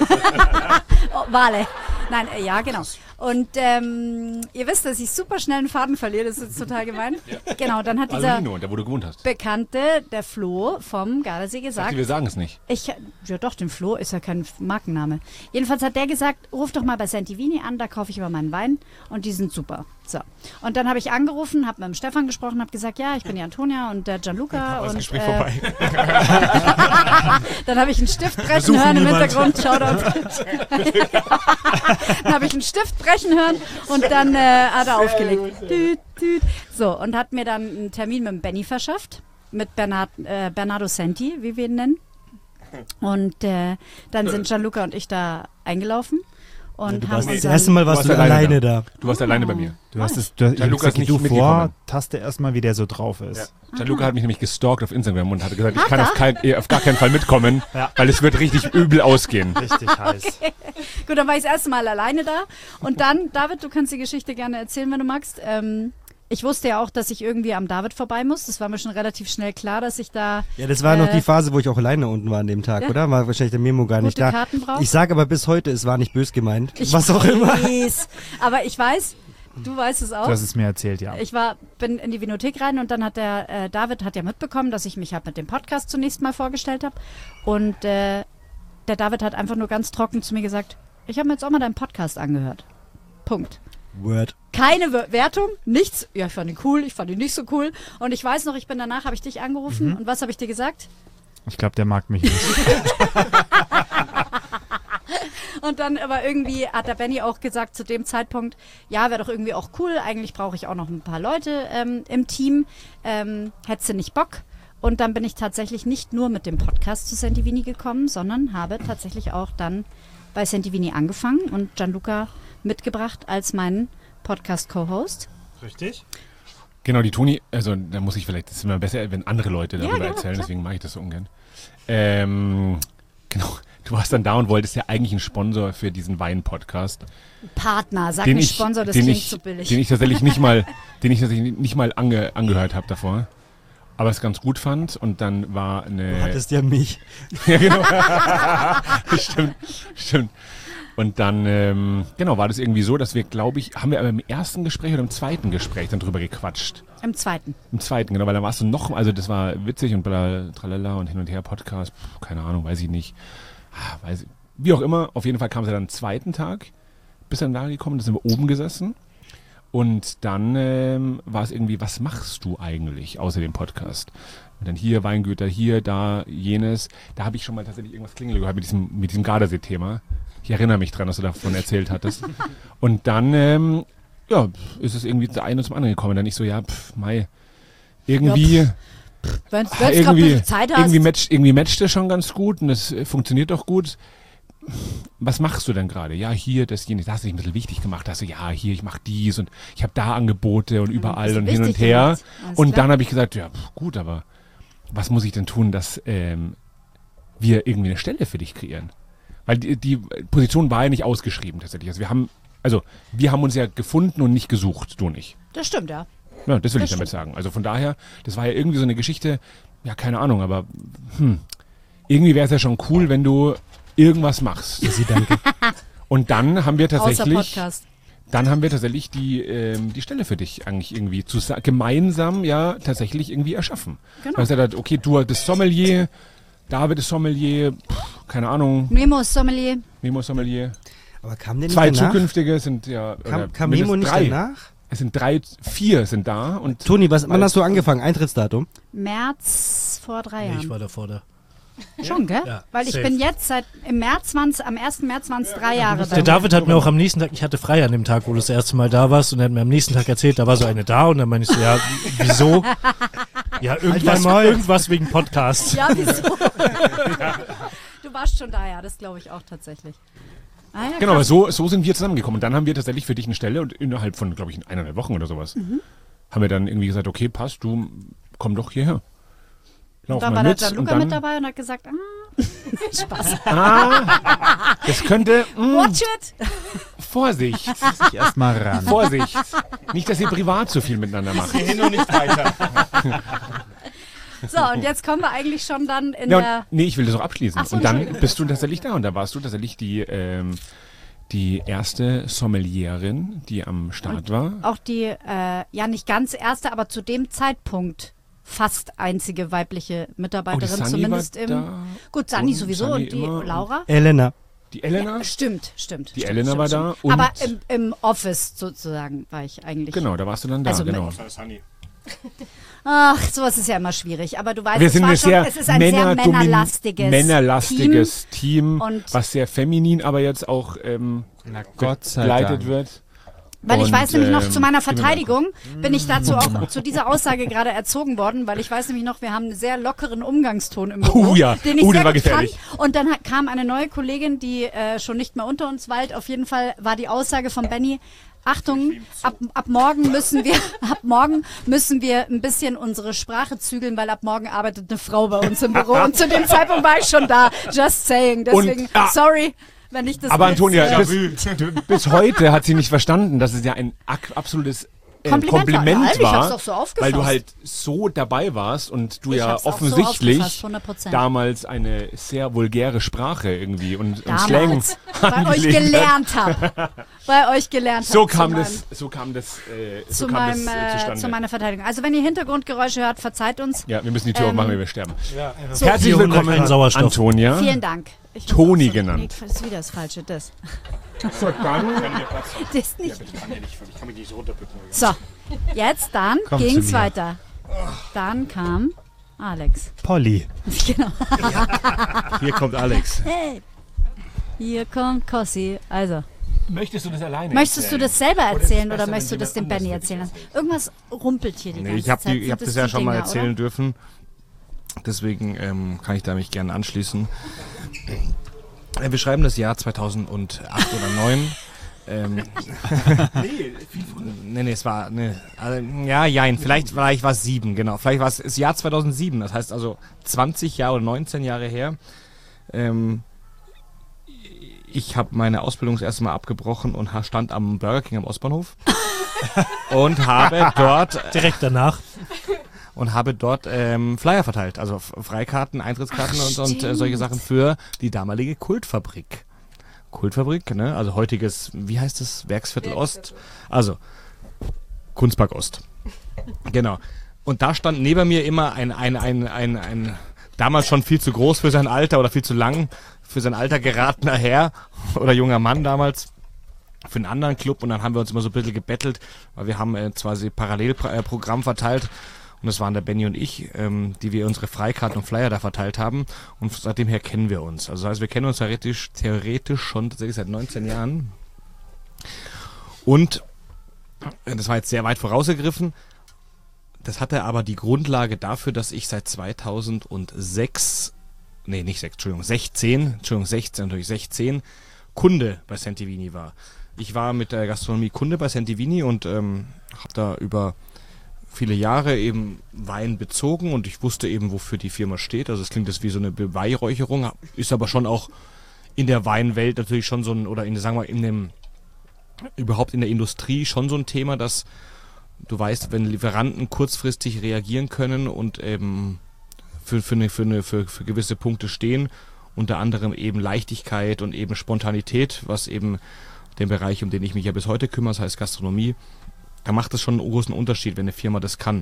Oh, vale. Nein, äh, ja, genau. Und ähm, ihr wisst, dass ich super schnell einen Faden verliere. Das ist jetzt total gemein. Genau, dann hat dieser Badolino, da wo du gewohnt hast. Bekannte, der Flo vom Gardasee, gesagt, Dachte, wir sagen es nicht. ich, ja doch, den Flo ist ja kein Markenname. Jedenfalls hat der gesagt, ruf doch mal bei Sentivini an, da kaufe ich immer meinen Wein und die sind super. So. Und dann habe ich angerufen, habe mit dem Stefan gesprochen, habe gesagt, ja, ich bin die Antonia und der Gianluca. Das Und Gespräch äh, vorbei. dann habe ich einen Stift brechen hören im Hintergrund. Shoutout. Dann habe ich einen Stift brechen hören und dann äh, hat er aufgelegt. Düt, düt. So, und hat mir dann einen Termin mit dem Benny verschafft, mit Bernard, äh, Bernardo Senti, wie wir ihn nennen. Und äh, dann sind Gianluca und ich da eingelaufen und haben Das unseren, erste Mal warst warst du alleine alleine da. Du warst alleine bei mir. Du hast es, du, ich hab Gianluca gesagt, ist du nicht mitgekommen. vor, taste erstmal, wie der so drauf ist. Gianluca hat mich nämlich gestalkt auf Instagram und hat gesagt, ich Hat kann er? auf, kein, eh, auf gar keinen Fall mitkommen, Ja. weil es wird richtig übel ausgehen. Richtig heiß. Gut, dann war ich das erste Mal alleine da. Und dann, David, du kannst die Geschichte gerne erzählen, wenn du magst. Ähm, ich wusste ja auch, dass ich irgendwie am David vorbei muss. Das war mir schon relativ schnell klar, dass ich da Ja, das war Äh, noch die Phase, wo ich auch alleine unten war an dem Tag, ja. oder? War wahrscheinlich der Memo gar nicht gute da. Karten brauche. Ich sage aber bis heute, es war nicht bös gemeint. Ich Was auch immer. weiß. Aber ich weiß, du weißt es auch. Du hast es mir erzählt, ja. Ich war, bin in die Vinothek rein und dann hat der äh, David hat ja mitbekommen, dass ich mich halt mit dem Podcast zunächst mal vorgestellt habe. Und äh, der David hat einfach nur ganz trocken zu mir gesagt, ich habe mir jetzt auch mal deinen Podcast angehört. Punkt. Word. Keine Wer- Wertung, nichts. Ja, ich fand ihn cool, ich fand ihn nicht so cool. Und ich weiß noch, ich bin danach, habe ich dich angerufen Mhm. und was habe ich dir gesagt? Ich glaube, der mag mich nicht. Und Und dann aber irgendwie hat der Benny auch gesagt zu dem Zeitpunkt, ja, wäre doch irgendwie auch cool, eigentlich brauche ich auch noch ein paar Leute ähm, im Team. Ähm, hättest du nicht Bock? Und dann bin ich tatsächlich nicht nur mit dem Podcast zu Sentivini gekommen, sondern habe tatsächlich auch dann bei Sentivini angefangen und Gianluca mitgebracht als meinen Podcast-Co-Host. Richtig. Genau, die Toni, also da muss ich vielleicht, das ist immer besser, wenn andere Leute darüber ja, erzählen, klar. deswegen mache ich das so ungern. Ähm, genau, du warst dann da und wolltest ja eigentlich einen Sponsor für diesen Wein-Podcast. Partner, sag den nicht ich, Sponsor, das den klingt ich, so billig. Den ich tatsächlich nicht mal, den ich tatsächlich nicht mal ange, angehört habe davor. Aber es ganz gut fand und dann war eine... Du hattest ja mich. Ja, genau. stimmt, stimmt. Und dann, ähm, genau, war das irgendwie so, dass wir, glaube ich, haben wir aber im ersten Gespräch oder im zweiten Gespräch dann drüber gequatscht. Im zweiten. Im zweiten, genau, weil da warst du noch, also das war witzig und bla, tralala und hin und her Podcast, pf, keine Ahnung, weiß ich nicht. Ah, Weiß, wie auch immer, auf jeden Fall kam es ja dann am zweiten Tag, bis dann da gekommen, da sind wir oben gesessen. Und dann ähm, war es irgendwie, was machst du eigentlich außer dem Podcast? Und dann hier Weingüter, hier, da, jenes. Da habe ich schon mal tatsächlich irgendwas klingeln gehört mit diesem, mit diesem Gardasee-Thema. Ich erinnere mich dran, dass du davon erzählt hattest. Und dann, ähm, ja, ist es irgendwie der eine zum anderen gekommen. Dann ich so, ja, pff, Mai, irgendwie, Ja, Wenn du ah, gerade ein irgendwie, bisschen Zeit hast. irgendwie matcht, irgendwie matcht das schon ganz gut und das äh, funktioniert doch gut. Was machst du denn gerade? Ja, hier, das, jenes, da hast du dich ein bisschen wichtig gemacht. Da hast du, ja, hier, ich mache dies und ich habe da Angebote und überall bisschen und hin und wichtig her. gemacht. Alles Und klar. dann habe ich gesagt, ja, pf, gut, aber was muss ich denn tun, dass ähm, wir irgendwie eine Stelle für dich kreieren? Weil die, die Position war ja nicht ausgeschrieben tatsächlich. Also wir haben, also wir haben uns ja gefunden und nicht gesucht, du nicht. Das stimmt, ja. Ja, das will Das ich damit sagen. Also von daher, das war ja irgendwie so eine Geschichte, ja, keine Ahnung, aber hm, irgendwie wäre es ja schon cool, wenn du irgendwas machst. Sie danke. Und dann haben wir Außer tatsächlich, Podcast. dann haben wir tatsächlich die, ähm, die Stelle für dich eigentlich irgendwie zusa- gemeinsam ja tatsächlich irgendwie erschaffen. Genau. Also er hat, okay, du bist Sommelier, David ist Sommelier, pff, keine Ahnung, Memo ist Sommelier. Memo ist Sommelier. Aber kam der nicht Zwei danach? zukünftige sind ja, oder Kam, kam mindestens Memo nicht drei. danach? Es sind drei, vier sind da und Toni, was, wann hast du angefangen? Eintrittsdatum? März vor drei Nee, Jahren. ich war davor da. Schon, gell? Ja, Weil ich safe. bin jetzt seit im März waren es, am ersten März waren es drei Jahre. bei Der mir. David hat mir auch am nächsten Tag, ich hatte frei an dem Tag, wo du das erste Mal da warst, und er hat mir am nächsten Tag erzählt, da war so eine da, und dann meine ich so, ja, wieso? Ja, irgendwas, mal. irgendwas wegen Podcast. Ja, wieso? Du warst schon da, ja, das glaube ich auch tatsächlich. Ah, ja, genau, aber krass. so, so sind wir zusammengekommen. Und dann haben wir tatsächlich für dich eine Stelle und innerhalb von, glaube ich, in eineinhalb Wochen oder sowas, Mhm. haben wir dann irgendwie gesagt, okay, passt, du komm doch hierher. Lauf Und dann mal war der mit und Gianluca dann, mit dabei und hat gesagt, ah, Spaß. ah, das könnte, mh, Watch it! Ich Vorsicht, erstmal ran. Vorsicht. Nicht, dass ihr privat so viel miteinander macht. Hin und nicht weiter. So, und jetzt kommen wir eigentlich schon dann in Ja, der... und, nee, ich will das auch abschließen. Ach so, und dann Entschuldigung. bist du tatsächlich da und da warst du tatsächlich die, ähm, die erste Sommelierin, die am Start war. Auch die, äh, ja nicht ganz erste, aber zu dem Zeitpunkt fast einzige weibliche Mitarbeiterin, Oh, Sunny zumindest war im... da. Gut, Sunny Und sowieso Sunny und die immer. Laura. Elena. Die Elena. Ja, stimmt, stimmt. Die stimmt, Elena stimmt, war stimmt. da und- Aber im, im Office sozusagen war ich eigentlich. Genau, da warst du dann da, Also mit- genau. Ach, sowas ist ja immer schwierig. Aber du weißt, Wir es, sind war eine schon, sehr, es ist ein sehr männerdomin- männerlastiges, männerlastiges Team, Und- was sehr feminin, aber jetzt auch ähm, Na Gott sei begleitet Dank. wird. Weil ich Und, weiß nämlich noch, ähm, zu meiner gib mir mal Verteidigung bin ich dazu auch zu dieser Aussage gerade erzogen worden, weil ich weiß nämlich noch, wir haben einen sehr lockeren Umgangston im Büro, Oh ja, den ich oh, der sehr war gut fand. gefährlich. Und dann hat, kam eine neue Kollegin, die äh, schon nicht mehr unter uns weilt. Auf jeden Fall war die Aussage von Benny, Achtung, ab, ab morgen müssen wir, ab morgen müssen wir ein bisschen unsere Sprache zügeln, weil ab morgen arbeitet eine Frau bei uns im Büro. Und zu dem Zeitpunkt war ich schon da. Just saying. Deswegen, ah, sorry, wenn ich das Aber jetzt, Antonia, äh, bis, bis heute hat sie nicht verstanden, dass es ja ein ak- absolutes äh, Kompliment war. Kompliment Ja, ich hab's war, auch so aufgefasst. weil du halt so dabei warst und du Ich ja hab's auch so offensichtlich aufgefasst, hundert Prozent. damals eine sehr vulgäre Sprache irgendwie und, und Slang damals bei euch angelegt hast. gelernt habe. Bei euch gelernt So hab zu kam meinem- das, so kam das, äh, Zu, so kam meinem, das äh, äh, zustande. zu meiner Verteidigung. Also wenn ihr Hintergrundgeräusche hört, verzeiht uns. Ja, wir müssen die Tür Ähm, aufmachen, wenn wir sterben. So, Herzlich vierhundert willkommen, Gramm Sauerstoff. Antonia. vielen Dank. Ich muss Toni auch so- genannt. Nee, das ist wieder das Falsche, das. So, dann, Das ist nicht. So, jetzt dann Komm zu ging's mir. weiter. Dann kam Alex. Polly. Genau. Hier kommt Alex. Hey. Hier kommt Kossi. Also, Möchtest du das alleine möchtest du erzählen? das selber Oder ist es erzählen besser, oder möchtest du wenn das dem jemand Benny anders erzählen wirklich lassen? Irgendwas rumpelt hier die Nee, ganze ich habe Zeit. ich hab Sind das die ja schon mal Dinger, erzählen oder? dürfen. Deswegen ähm, kann ich da mich gerne anschließen. Äh, Wir schreiben das Jahr zweitausendacht oder neun. ähm, Nee, viel früher. nee, nee, es war, nee, also, ja, jein, vielleicht, vielleicht war es sieben, genau. Vielleicht war es das Jahr zweitausendsieben, das heißt also zwanzig Jahre oder neunzehn Jahre her. Ähm, ich habe meine Ausbildung das erste Mal abgebrochen und ha- stand am Burger King am Ostbahnhof und habe dort Direkt danach. und habe dort ähm, Flyer verteilt, also F- Freikarten, Eintrittskarten Ach, und, und äh, stimmt. solche Sachen für die damalige Kultfabrik. Kultfabrik, ne? Also heutiges, wie heißt es, Werksviertel Ost? Also Kunstpark Ost. Genau. Und da stand neben mir immer ein, ein, ein, ein, ein damals schon viel zu groß für sein Alter oder viel zu lang für sein Alter geratener Herr oder junger Mann damals für einen anderen Club und dann haben wir uns immer so ein bisschen gebettelt, weil wir haben äh, quasi Parallelprogramm verteilt und das waren der Benny und ich, ähm, die wir unsere Freikarten und Flyer da verteilt haben und seitdem her kennen wir uns. Also das heißt, wir kennen uns theoretisch, theoretisch schon tatsächlich seit neunzehn Jahren und äh, das war jetzt sehr weit vorausgegriffen. Das hatte aber die Grundlage dafür, dass ich seit zweitausendsechs, nee, nicht sechs, Entschuldigung, sechzehn, Entschuldigung, sechzehn, natürlich sechzehn, Kunde bei Santivini war. Ich war mit der Gastronomie Kunde bei Santivini und ähm, habe da über viele Jahre eben Wein bezogen und ich wusste eben, wofür die Firma steht. Also es klingt jetzt wie so eine Beweihräucherung, ist aber schon auch in der Weinwelt natürlich schon so ein, oder in, sagen wir, in dem, überhaupt in der Industrie schon so ein Thema, dass du weißt, wenn Lieferanten kurzfristig reagieren können und eben für, für, eine, für, eine, für, für gewisse Punkte stehen, unter anderem eben Leichtigkeit und eben Spontanität, was eben den Bereich, um den ich mich ja bis heute kümmere, das heißt Gastronomie, da macht es schon einen großen Unterschied, wenn eine Firma das kann.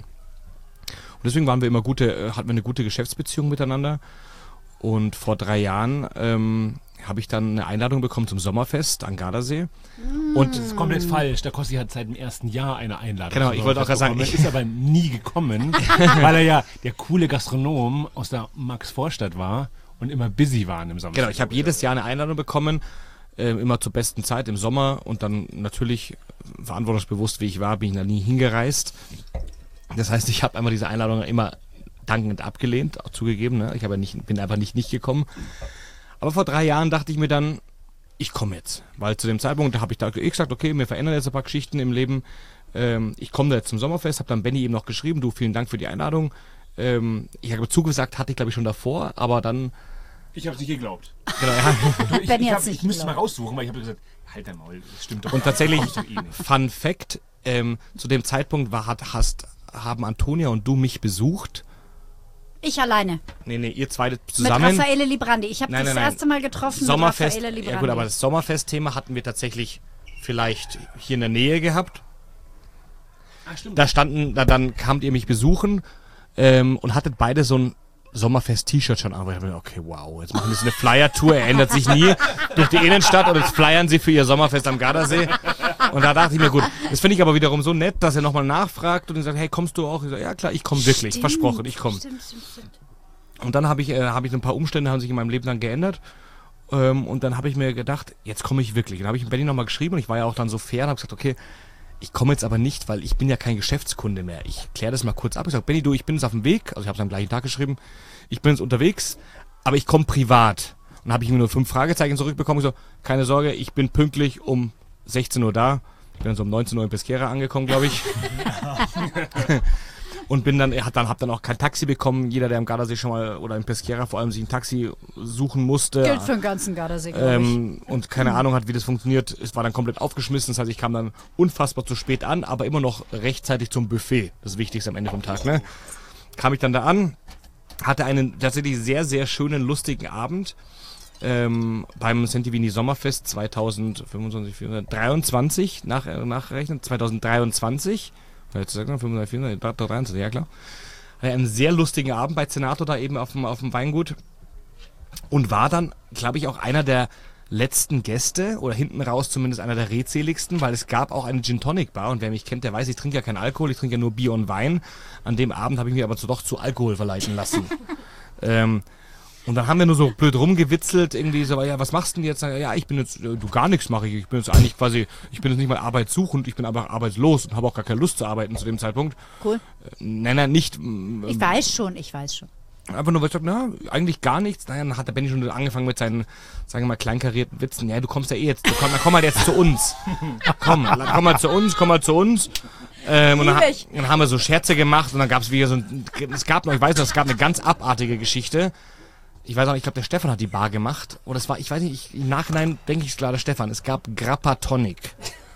Und deswegen waren wir immer gute, hatten wir eine gute Geschäftsbeziehung miteinander. Und vor drei Jahren ähm, habe ich dann eine Einladung bekommen zum Sommerfest an Gardasee. Und Das ist komplett falsch. Der Kossi hat seit dem ersten Jahr eine Einladung. Genau, zum ich wollte auch gerade sagen, Sommerfest ich- bekommen, ist aber nie gekommen, weil er ja der coole Gastronom aus der Max-Vorstadt war und immer busy war im Sommer. Genau, ich habe jedes Jahr eine Einladung bekommen, äh, immer zur besten Zeit im Sommer und dann natürlich, verantwortungsbewusst wie ich war, bin ich da nie hingereist. Das heißt, ich habe einmal diese Einladung immer dankend abgelehnt, auch zugegeben, ne? Ich hab ja nicht, bin einfach nicht, nicht gekommen. Aber vor drei Jahren dachte ich mir dann, ich komme jetzt. Weil zu dem Zeitpunkt, da habe ich da eh gesagt, okay, mir verändern jetzt ein paar Geschichten im Leben. Ähm, ich komme da jetzt zum Sommerfest, habe dann Benny eben noch geschrieben, du, vielen Dank für die Einladung. Ähm, ich habe zugesagt, hatte ich glaube ich schon davor, aber dann, Ich habe es nicht geglaubt. genau, ja. Du, ich, Benny ich, hat's hab, nicht ich müsste mal geglaubt. raussuchen, weil ich habe gesagt, halt dein Maul, das stimmt doch. Und tatsächlich, Kommst du eh nicht. Fun Fact, ähm, zu dem Zeitpunkt war, hat, hast, haben Antonia und du mich besucht. Ich alleine. Nee, nee, ihr zwei Mit zusammen. Raffaele Librandi. Ich habe Nein, das nein, nein. erste Mal getroffen Sommerfest, mit Raffaele Librandi. ja gut, aber das Sommerfest-Thema hatten wir tatsächlich vielleicht hier in der Nähe gehabt. Ah, stimmt. Da standen, da dann kamt ihr mich besuchen ähm, und hattet beide so ein Sommerfest-T-Shirt schon an. Aber ich hab mir gedacht, okay, wow, jetzt machen wir so eine Flyer-Tour, er ändert sich nie durch die Innenstadt und jetzt flyern sie für ihr Sommerfest am Gardasee. Und da dachte ich mir, gut, das finde ich aber wiederum so nett, dass er nochmal nachfragt und dann sagt, hey, kommst du auch? Ich sage, ja klar, ich komme wirklich, Stimmt, versprochen, ich komme. Stimmt, stimmt, stimmt. Und dann habe ich, äh, habe ich ein paar Umstände, haben sich in meinem Leben dann geändert. Ähm, und dann habe ich mir gedacht, jetzt komme ich wirklich. Dann habe ich Benny nochmal geschrieben und ich war ja auch dann so fair und habe gesagt, okay, ich komme jetzt aber nicht, weil ich bin ja kein Geschäftskunde mehr. Ich kläre das mal kurz ab. Ich sage, Benny, du, ich bin jetzt auf dem Weg. Also ich habe es am gleichen Tag geschrieben. Ich bin jetzt unterwegs, aber ich komme privat. Und dann habe ich mir nur fünf Fragezeichen zurückbekommen. Ich so, keine Sorge, ich bin pünktlich um sechzehn Uhr da. Ich bin dann so um neunzehn Uhr in Pesquera angekommen, glaube ich. Und bin dann, hat dann, hab dann auch kein Taxi bekommen. Jeder, der im Gardasee schon mal oder in Pesquera vor allem sich ein Taxi suchen musste. Gilt für den ganzen Gardasee, glaube ähm, und keine Ahnung hat, wie das funktioniert. Es war dann komplett aufgeschmissen. Das heißt, ich kam dann unfassbar zu spät an, aber immer noch rechtzeitig zum Buffet. Das Wichtigste am Ende vom Tag, ne? Kam ich dann da an, hatte einen tatsächlich sehr, sehr schönen, lustigen Abend ähm, beim Santivini Sommerfest zweitausendfünfundzwanzig, vierundzwanzig, nach, äh, nachrechnen, zweitausenddreiundzwanzig. Jetzt sagen wir fünfundzwanzig, vierundzwanzig, dreiundzwanzig, ja klar. Einen sehr lustigen Abend bei Zenato da eben auf dem, auf dem Weingut. Und war dann, glaube ich, auch einer der letzten Gäste oder hinten raus zumindest einer der redseligsten, weil es gab auch eine Gin Tonic Bar und wer mich kennt, der weiß, ich trinke ja keinen Alkohol, ich trinke ja nur Bier und Wein. An dem Abend habe ich mich aber zu, doch zu Alkohol verleiten lassen. ähm, Und dann haben wir nur so blöd rumgewitzelt, irgendwie so, ja, was machst du denn jetzt? Ja, ich bin jetzt, du gar nichts mache ich. Ich bin jetzt eigentlich quasi, ich bin jetzt nicht mal arbeitssuchend, ich bin aber arbeitslos und habe auch gar keine Lust zu arbeiten zu dem Zeitpunkt. Cool. Äh, nein, nein, nicht. Ich weiß schon, ich weiß schon. Einfach nur, weil ich sag, na, eigentlich gar nichts. Naja, dann hat der Benni schon angefangen mit seinen, sagen wir mal, kleinkarierten Witzen. Ja, du kommst ja eh jetzt, du komm, dann komm halt jetzt zu uns. Komm, komm mal zu uns, komm mal zu uns. Ähm, und dann, dann haben wir so Scherze gemacht und dann gab es wieder so ein, es gab noch, ich weiß noch, es gab eine ganz abartige Geschichte. Ich weiß auch, ich glaube, der Stefan hat die Bar gemacht. Oder es war, ich weiß nicht, ich, im Nachhinein denke ich es klar, der Stefan. Es gab Grappa Tonic.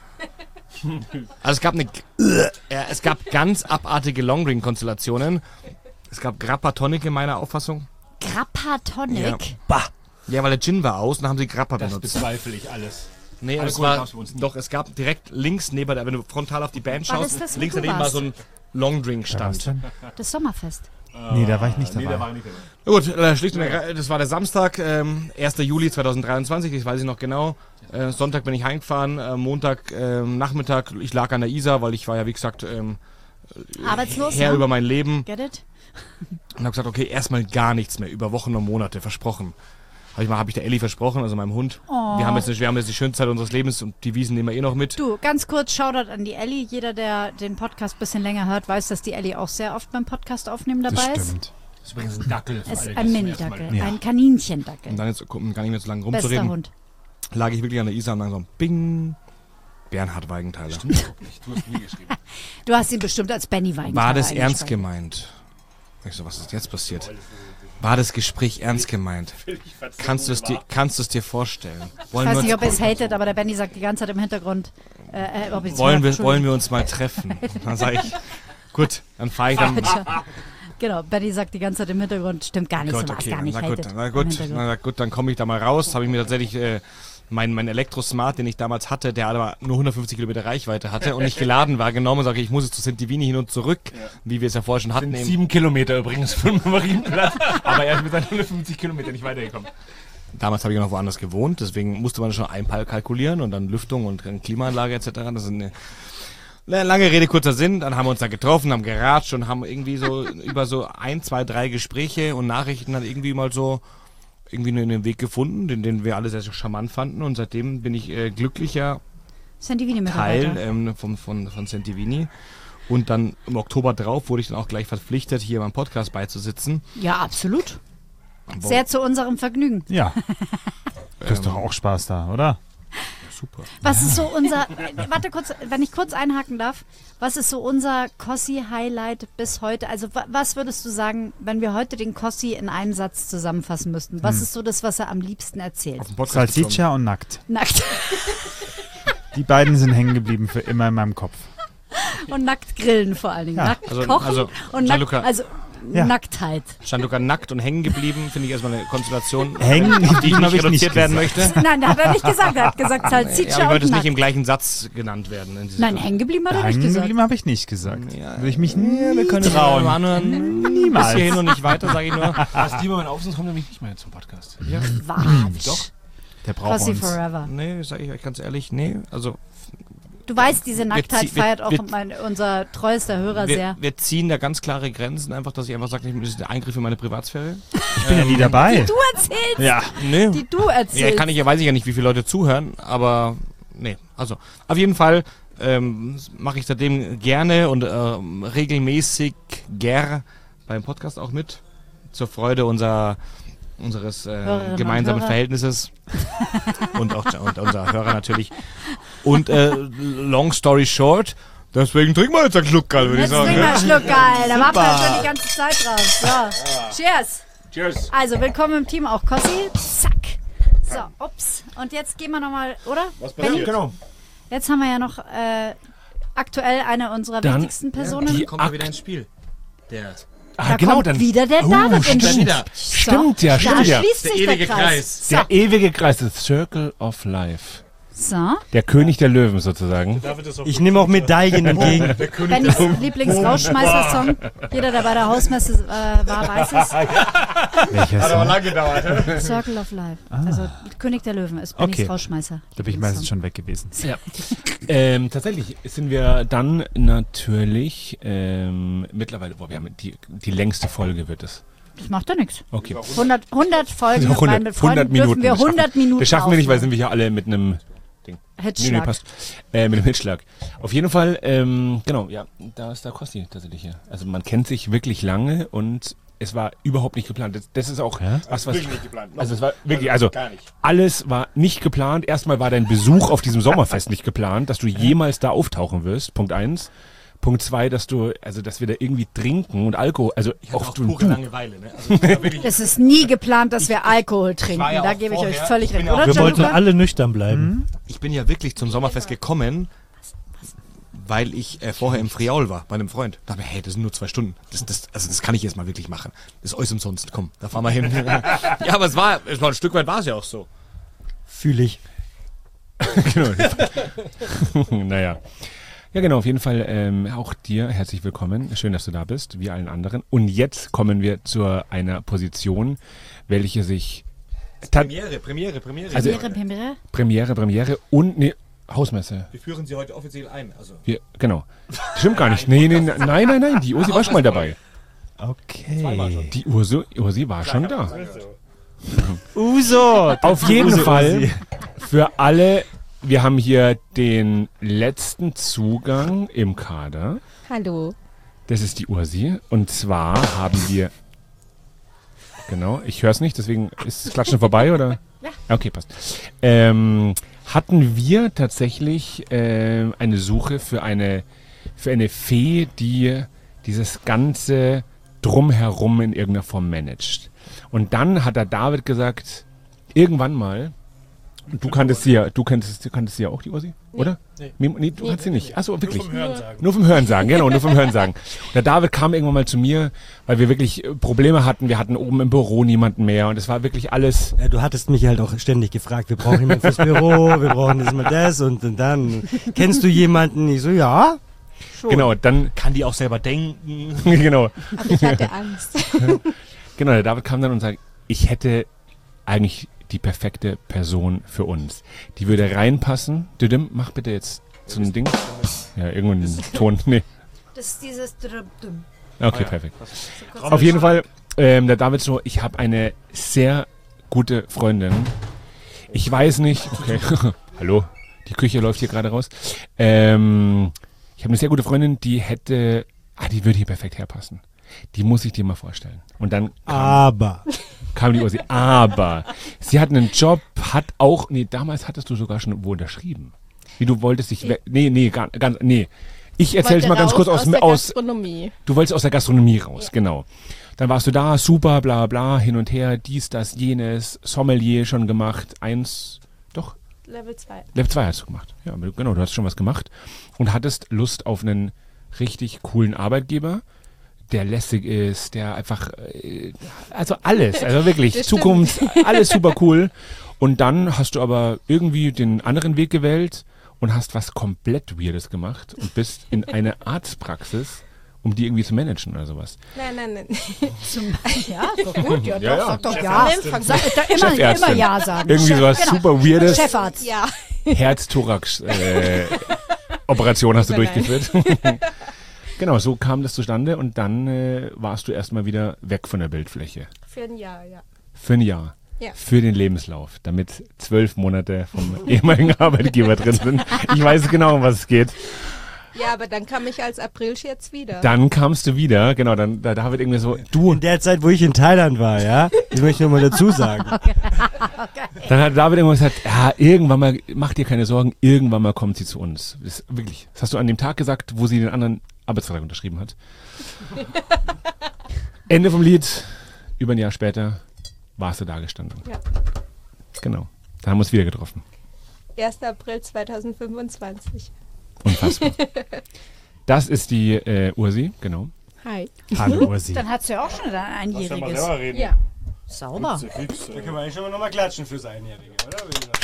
Also es gab eine, äh, es gab ganz abartige Longdrink-Konstellationen. Es gab Grappa Tonic in meiner Auffassung. Grappa Tonic? Ja. Bah. Ja, weil der Gin war aus und dann haben sie Grappa Das benutzt. bezweifle ich alles. Nee, es Alkohol war, gab's bei uns nicht. doch, es gab direkt links neben der, wenn du frontal auf die Band War schaust, das das, wo links du daneben war warst? so ein Longdrink Ja, was stand. denn? Das Sommerfest. Nee, da war ich nicht Nee, dabei. da war ich nicht dabei. Na gut, äh, schlicht und ergreifend, das war der Samstag, ähm, erster Juli zweitausenddreiundzwanzig, das weiß ich noch genau. Äh, Sonntag bin ich heimgefahren, äh, Montag ähm, Nachmittag, ich lag an der Isar, weil ich war ja wie gesagt ähm, Arbeitslos, Herr ne? über mein Leben Get it? und habe gesagt, okay, erstmal gar nichts mehr, über Wochen und Monate, versprochen. Habe ich mal, habe ich der Elli versprochen, also meinem Hund. Oh. Wir haben jetzt, wir haben jetzt die schönste Zeit unseres Lebens und die Wiesen nehmen wir eh noch mit. Du, ganz kurz Shoutout an die Elli. Jeder, der den Podcast ein bisschen länger hört, weiß, dass die Elli auch sehr oft beim Podcast aufnehmen Das dabei ist. stimmt. Das ist übrigens ein Dackel. für Es alle, ist die ein das zum ersten Mal Mini-Dackel, hören. Ja. ein Kaninchendackel. Und dann jetzt um gar nicht mehr so lange Bester rumzureden, Hund. lag ich wirklich an der Isar und dann so Bing, Bernhard Weigenthaler. Du hast nie geschrieben. Du hast ihn bestimmt als Benny Weingart War das ernst eingespeichert. gemeint? Ich so, was ist jetzt passiert? War das Gespräch ernst gemeint? Kannst du es dir, kannst du es dir vorstellen? Ich Wollen weiß wir nicht, uns, ob ihr es hatet, aber der Benny sagt die ganze Zeit im Hintergrund, äh, äh, ob ich's wollen hört. wir, Entschuldigung. wollen wir uns mal treffen? Dann sage ich, gut, dann fahre ich dann. Genau, Benny sagt die ganze Zeit im Hintergrund, stimmt gar nicht, Gut, so war es okay, gar nicht na gut, hatet. na im gut, Hintergrund. na gut, dann komme ich da mal raus. Habe ich mir tatsächlich äh, mein, mein Elektrosmart, den ich damals hatte, der aber nur hundertfünfzig Kilometer Reichweite hatte und nicht geladen war, genommen und sage, ich muss jetzt zu Sentivini hin und zurück, wie wir es ja vorher schon hatten. Sind im- sieben Kilometer übrigens vom Marienplatz, aber er ist mit seinen hundertfünfzig Kilometern nicht weitergekommen. Damals habe ich noch woanders gewohnt, deswegen musste man schon Einpal kalkulieren und dann Lüftung und Klimaanlage et cetera. Das ist eine lange Rede, kurzer Sinn. Dann haben wir uns da getroffen, haben geratscht und haben irgendwie so über so ein, zwei, drei Gespräche und Nachrichten dann irgendwie mal so irgendwie einen Weg gefunden, den, den wir alle sehr, sehr charmant fanden. Und seitdem bin ich äh, glücklicher Sentivini-Mitarbeiter. Teil ähm, von, von, von Sentivini. Und dann im Oktober drauf wurde ich dann auch gleich verpflichtet, hier beim Podcast beizusitzen. Ja, absolut. Sehr zu unserem Vergnügen. Ja. Du hast doch auch Spaß da, oder? Super. Was ist so unser, äh, warte kurz, wenn ich kurz einhaken darf, was ist so unser Kossi-Highlight bis heute? Also wa was würdest du sagen, wenn wir heute den Kossi in einen Satz zusammenfassen müssten? Was ist so das, was er am liebsten erzählt? Auf den Podcast Salsiccia und nackt. Nackt. Die beiden sind hängen geblieben für immer in meinem Kopf. Und nackt grillen vor allen Dingen. Ja. Nackt Also- kochen also, und nackt, Gianluca- also Ja. Nacktheit. Gianluca nackt und hängen geblieben, finde ich erstmal eine Konstellation, Hängen auf die ich geblieben nicht habe ich reduziert nicht werden gesagt. möchte. Nein, das hat er nicht gesagt. Er hat gesagt Ja, Salsiccia aber ich wollte und es nicht im nackt. gleichen Satz genannt werden. In dieser Nein, hängen geblieben hat er nicht Hängen gesagt. geblieben habe ich nicht gesagt. Ja, Würde ich mich nie wir können trauen. anhören. Bis Niemals. hierhin und nicht weiter, sage ich nur. Was die mal auf, sonst kommt nämlich nicht mehr zum Podcast. Ja. Quatsch. Doch. Der braucht Kossi uns. forever. Nee, sage ich euch ganz ehrlich, nee. Also Du weißt, diese Nacktheit zie- wir- feiert auch wir- mein, unser treuester Hörer wir, sehr. wir ziehen da ganz klare Grenzen, einfach, dass ich einfach sage, das ist der Eingriff in meine Privatsphäre. Ich bin ja nie dabei. Du erzählst, Ja. Nee. die du erzählst. Ja, kann ich ja, weiß ich ja nicht, wie viele Leute zuhören, aber nee, also auf jeden Fall ähm, mache ich seitdem gerne und ähm, regelmäßig ger beim Podcast auch mit, zur Freude unserer unseres Hörerinnen äh, und gemeinsamen Hörer. Verhältnisses und auch und unserer Hörer natürlich. Und äh, long story short, deswegen trinken wir jetzt einen Schluck, würde ich Jetzt sagen. trink mal Ne? einen Schluck, geil. Da warten wir schon die ganze Zeit drauf. So, cheers. Cheers. Also, willkommen im Team auch Kossi. Zack. So, ups. Und jetzt gehen wir nochmal, oder? Was passiert? Genau. Jetzt haben wir ja noch äh, aktuell eine unserer Dann- wichtigsten Personen. Die Kommt er wieder ins Spiel. Der, Ah, da genau, kommt dann. wieder der Oh, David ins stimmt. Spiel. Wieder. So, Stimmt ja, da stimmt ja. schließt Der sich ewige der Kreis. Kreis. So, Der ewige Kreis, das Circle of Life. so. Der König der Löwen sozusagen. Ich nehme auch Medaillen entgegen. Bennys Lieblings-Rausschmeißer-Song. Jeder, der bei der Hausmesse äh, war, weiß es. Welcher Song? lange gedauert. Circle of Life. Also König der Löwen ist Bennys Okay. Rausschmeißer. Da bin ich meistens schon weg gewesen. Ja. ähm, tatsächlich sind wir dann natürlich ähm, mittlerweile, boah, wir haben die, die längste Folge wird es. Das macht ja nichts. Okay. hundert, hundert Folgen hundert, Wein mit Freunden hundert Minuten. dürfen wir Das schaffen- hundert Minuten Das schaffen wir nicht, weil sind aufnehmen. wir hier alle mit einem Ding. Hitzschlag. Nee, nee, passt. Äh, mit einem Hitzschlag. Auf jeden Fall, ähm, genau, ja, da ist der Kosti tatsächlich hier. Also man kennt sich wirklich lange und es war überhaupt nicht geplant. Das, das ist auch was, was... nicht geplant. Also es war wirklich, also Gar nicht. alles war nicht geplant. Erstmal war dein Besuch auf diesem Sommerfest nicht geplant, dass du jemals da auftauchen wirst. Punkt eins. Punkt zwei, dass du, also dass wir da irgendwie trinken und Alkohol, also Ich hatte auch auch du, pure du. Langeweile. Ne? Also, das war wirklich, Es ist nie geplant, dass wir Alkohol trinken. war ja Da auch gebe ich euch vorher- völlig ich bin recht. ja auch- Oder, Wir wollten Gianluca? alle nüchtern bleiben. ich bin ja wirklich zum Sommerfest gekommen, weil ich äh, vorher im Friaul war, bei einem Freund. Da dachte ich mir, hey, das sind nur zwei Stunden. Das, das, also das kann ich jetzt mal wirklich machen. Das ist alles umsonst. Komm, da fahren wir hin. Ja, aber es war, es war ein Stück weit war es ja auch so. Fühle ich. Genau. Naja. Ja, genau, auf jeden Fall ähm, auch dir herzlich willkommen. Schön, dass du da bist, wie allen anderen. Und jetzt kommen wir zu einer Position, welche sich ta- Premiere, Premiere, Premiere. Also- Premiere, Premiere. Premiere, Premiere und ne, Hausmesse. wir führen sie heute offiziell ein. Also. Wir, genau. Stimmt gar nicht. Nee, nee, nein, nein, nein, die Ursi war schon mal dabei. Okay. Die Ursi, Ursi war schon da. Uso! Auf jeden Uso, Fall Ursi. für alle, wir haben hier den letzten Zugang im Kader. Hallo. Das ist die Ursi. Und zwar haben wir. Genau, ich höre es nicht, deswegen ist das Klatschen vorbei, oder? Ja. Okay, passt. Ähm, hatten wir tatsächlich ähm, eine Suche für eine, für eine Fee, die dieses ganze Drumherum in irgendeiner Form managt. Und dann hat der David gesagt, irgendwann mal, du kanntest sie ja, du kanntest, du kanntest sie ja auch, die Ursi, oder? Nee. Nee, nee du kannst sie nicht. Achso, wirklich. Vom Hören sagen. Nur vom Hören sagen, genau, nur vom Hören sagen. Und der David kam irgendwann mal zu mir, weil wir wirklich äh, Probleme hatten. Wir hatten oben im Büro niemanden mehr und es war wirklich alles. Ja, du hattest mich halt auch ständig gefragt, wir brauchen jemanden fürs Büro, wir brauchen das mal das und, und dann. Kennst du jemanden? Ich so, ja. Schon. Genau, dann, Kann die auch selber denken. genau, Aber ich hatte Angst. genau, der David kam dann und sagte, ich hätte eigentlich die perfekte Person für uns. Die würde reinpassen. Düdüm, mach bitte jetzt so ein Ding. Ja, irgendeinen Ton. Nee. Das ist dieses Drüm-Düm. Okay, perfekt. Auf jeden Fall, ähm, der David so, ich habe eine sehr gute Freundin. Ich weiß nicht, okay, hallo, die Küche läuft hier gerade raus. Ähm, ich habe eine sehr gute Freundin, die hätte, ah, die würde hier perfekt herpassen. Die muss ich dir mal vorstellen. Und dann kam, Aber. kam die Ursi. Aber sie hat einen Job, hat auch, nee, damals hattest du sogar schon wo unterschrieben. Wie du wolltest dich, we- nee, nee, ganz, ganz, nee. Ich erzähl's Wollte mal ganz raus kurz aus, aus der aus, Gastronomie. du wolltest aus der Gastronomie raus, genau. Dann warst du da, super, bla bla, hin und her, dies, das, jenes, Sommelier schon gemacht, eins, doch, Level zwei. Level zwei hast du gemacht. Ja, aber genau, du hast schon was gemacht und hattest Lust auf einen richtig coolen Arbeitgeber, der lässig ist, der einfach, äh, also alles, also wirklich, Das stimmt. Zukunft, alles super cool. Und dann hast du aber irgendwie den anderen Weg gewählt und hast was komplett Weirdes gemacht und bist in eine Arztpraxis, um die irgendwie zu managen oder sowas. Nein, nein, nein. Zum, ja, ist doch gut. Ja, Ja, doch, ja. sag doch ja. Chefarztin. Sag, da immer, Chefärztin. immer ja sagen. Irgendwie Chef- sowas genau. super Weirdes. Chefarzt. Ja. Herz-Thorax-Operation hast du Aber nein. durchgeführt. Genau, so kam das zustande und dann äh, warst du erstmal wieder weg von der Bildfläche. Für ein Jahr, ja. Für ein Jahr. Ja. Für den Lebenslauf, damit zwölf Monate vom ehemaligen Arbeitgeber drin sind. Ich weiß genau, um was es geht. Ja, aber dann kam ich als Aprilscherz wieder. Dann kamst du wieder, genau, dann da David irgendwie so, du, In der Zeit, wo ich in Thailand war, ja. Das möchte ich nur mal dazu sagen. dann hat David irgendwann gesagt, ja, irgendwann mal, mach dir keine Sorgen, irgendwann mal kommt sie zu uns. Das ist wirklich, das hast du an dem Tag gesagt, wo sie den anderen Arbeitsvertrag unterschrieben hat. Ende vom Lied, über ein Jahr später warst du da gestanden. Ja. Genau, dann haben wir uns wieder getroffen. erster April zweitausendfünfundzwanzig. Unfassbar. Das ist die äh, Ursi, genau. Hi. Hallo Ursi. Dann hat sie ja auch schon ein einjähriges. reden. Ja. Sauber. Da können wir eigentlich schon mal nochmal klatschen fürs Einjährige, oder?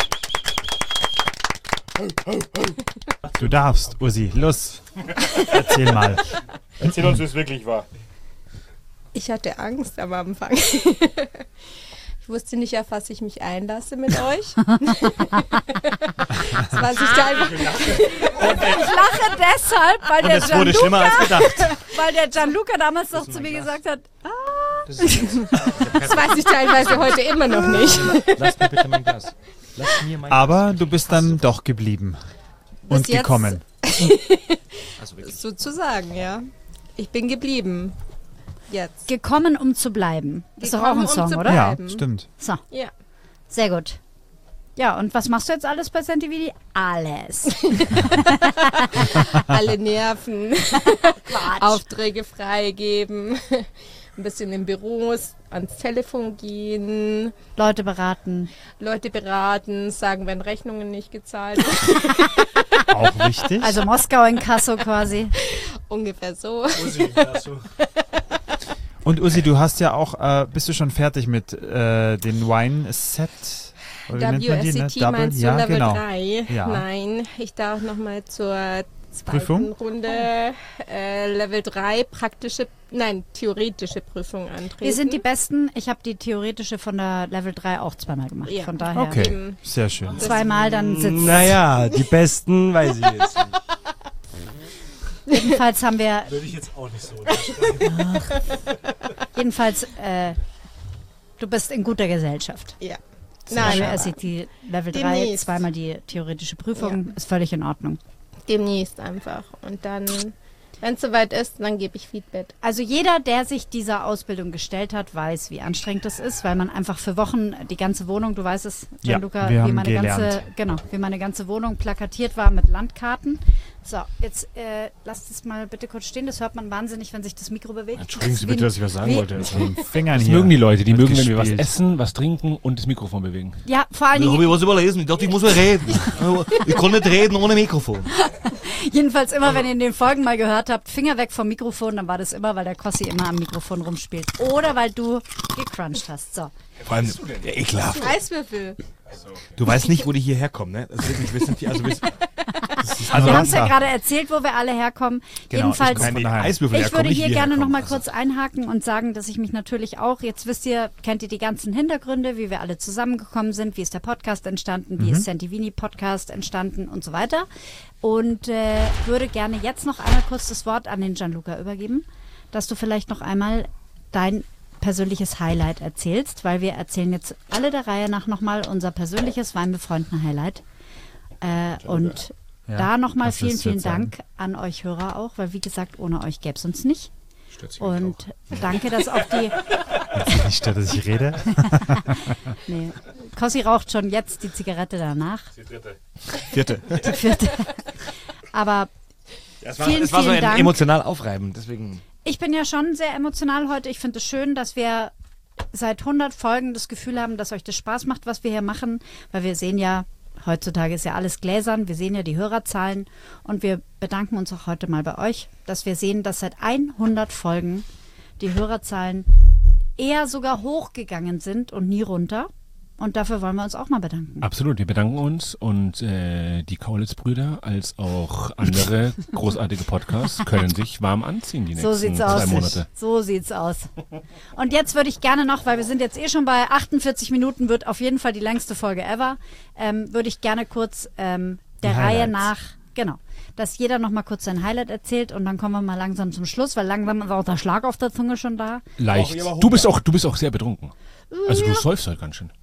Du darfst, Ursi, los. Erzähl mal. Erzähl uns, wie es wirklich war. Ich hatte Angst am Anfang. Ich wusste nicht, auf was ich mich einlasse mit euch. Das war sich da einfach. Ich lache deshalb, weil Und der, es wurde schlimmer Gianluca, als gedacht. weil der Gianluca damals noch zu mir gesagt hat, ah, Das, ist Das weiß ich teilweise heute immer noch nicht. Lass mir bitte mein Glas. Lass mir mein Aber du bist dann doch geblieben und jetzt- gekommen. Also wirklich. Sozusagen, ja. Ich bin geblieben. Jetzt. Gekommen, um zu bleiben. Ist doch auch Gekommen, ein um Song, zu oder? Ja, bleiben. stimmt. So, Ja. sehr gut. Ja, und was machst du jetzt alles bei Sentividi? Alles. Alle Nerven, Quatsch. Aufträge freigeben, ein bisschen in Büros, ans Telefon gehen, Leute beraten. Leute beraten, sagen, wenn Rechnungen nicht gezahlt sind. Auch wichtig. Also Moskau in Kasso quasi. Ungefähr so. Und Usi, du hast ja auch, äh, bist du schon fertig mit äh, den Wine-Set? Oder wie nennt man die, W ne? S C T Double? meinst du Ja, Level genau. drei? Ja. Nein, ich darf nochmal zur zweiten Prüfung? Runde äh, Level drei praktische, nein, theoretische Prüfung antreten. Wir sind die Besten. Ich habe die theoretische von der Level drei auch zweimal gemacht. Ja. Von daher Okay, Eben. sehr schön. zweimal dann sitzt. Naja, die Besten weiß ich jetzt nicht. Jedenfalls haben wir, Würde ich jetzt auch nicht so. jedenfalls, äh, du bist in guter Gesellschaft. Ja. Nein, Nein, er aber sieht die Level drei, Demnächst. zweimal die theoretische Prüfung, ist völlig in Ordnung. demnächst einfach. Und dann, wenn es soweit ist, dann gebe ich Feedback. Also jeder, der sich dieser Ausbildung gestellt hat, weiß, wie anstrengend das ist, weil man einfach für Wochen die ganze Wohnung, du weißt es, Ja, Gianluca, wir wie haben meine ganze, gelernt. genau, wie meine ganze Wohnung plakatiert war mit Landkarten. So, jetzt äh, lasst es mal bitte kurz stehen. Das hört man wahnsinnig, wenn sich das Mikro bewegt. Entschuldigen Sie Das ist bitte, wie dass ich was sagen wie- wollte. Mit den Fingern Das hier. mögen die Leute. Die wird mögen, wenn wir was gespielt. essen, was trinken und das Mikrofon bewegen. Ja, vor allen Da habe Dingen, ich was überlesen. Ich dachte, ich muss mal reden. Ich kann nicht reden ohne Mikrofon. jedenfalls immer, wenn ihr in den Folgen mal gehört habt, Finger weg vom Mikrofon, dann war das immer, weil der Kossi immer am Mikrofon rumspielt. Oder weil du gecrunched hast. So. Vor allem, ja, ekelhaft. Eiswürfel. Du weißt nicht, wo die hierher kommen, ne? Das ist wirklich, wir sind die, also wir, Also Wir haben es ja Wasser. gerade erzählt, wo wir alle herkommen. Genau, Jedenfalls, ich komm von daheim. Eiswürfel ich herkommen, würde nicht hier wir gerne noch herkommen. mal Also, kurz einhaken und sagen, dass ich mich natürlich auch, jetzt wisst ihr, kennt ihr die ganzen Hintergründe, wie wir alle zusammengekommen sind, wie ist der Podcast entstanden, wie ist Sentivini Podcast entstanden und so weiter. Und äh, würde gerne jetzt noch einmal kurz das Wort an den Gianluca übergeben, dass du vielleicht noch einmal dein persönliches Highlight erzählst, weil wir erzählen jetzt alle der Reihe nach nochmal unser persönliches Weinbefreunden-Highlight. Äh, und Ja, da nochmal kannst du vielen, es vielen jetzt sagen? Dank an euch Hörer auch, weil wie gesagt, ohne euch gäbe es uns nicht. Stört sich Und danke, dass auch die, Nicht stört, dass ich rede. nee, Kossi raucht schon jetzt die Zigarette danach, vierte. die vierte. Aber Das war, Vielen, das war so vielen ein Dank. emotional aufreibend, deswegen. ich bin ja schon sehr emotional heute. Ich finde es schön, dass wir seit hundert Folgen das Gefühl haben, dass euch das Spaß macht, was wir hier machen, weil wir sehen ja, heutzutage ist ja alles gläsern, wir sehen ja die Hörerzahlen und wir bedanken uns auch heute mal bei euch, dass wir sehen, dass seit hundert Folgen die Hörerzahlen eher sogar hochgegangen sind und nie runter. Und dafür wollen wir uns auch mal bedanken. Absolut, wir bedanken uns und äh, die Kaulitz-Brüder als auch andere großartige Podcasts können sich warm anziehen die So nächsten sieht's zwei aus. Monate. So sieht's aus. Und jetzt würde ich gerne noch, weil wir sind jetzt eh schon bei achtundvierzig Minuten, wird auf jeden Fall die längste Folge ever, ähm, würde ich gerne kurz ähm, der Die Reihe Highlights. nach, genau, dass jeder noch mal kurz sein Highlight erzählt und dann kommen wir mal langsam zum Schluss, weil langsam ist auch der Schlag auf der Zunge schon da. Leicht. Du bist auch, du bist auch sehr betrunken. Also du säufst halt ganz schön.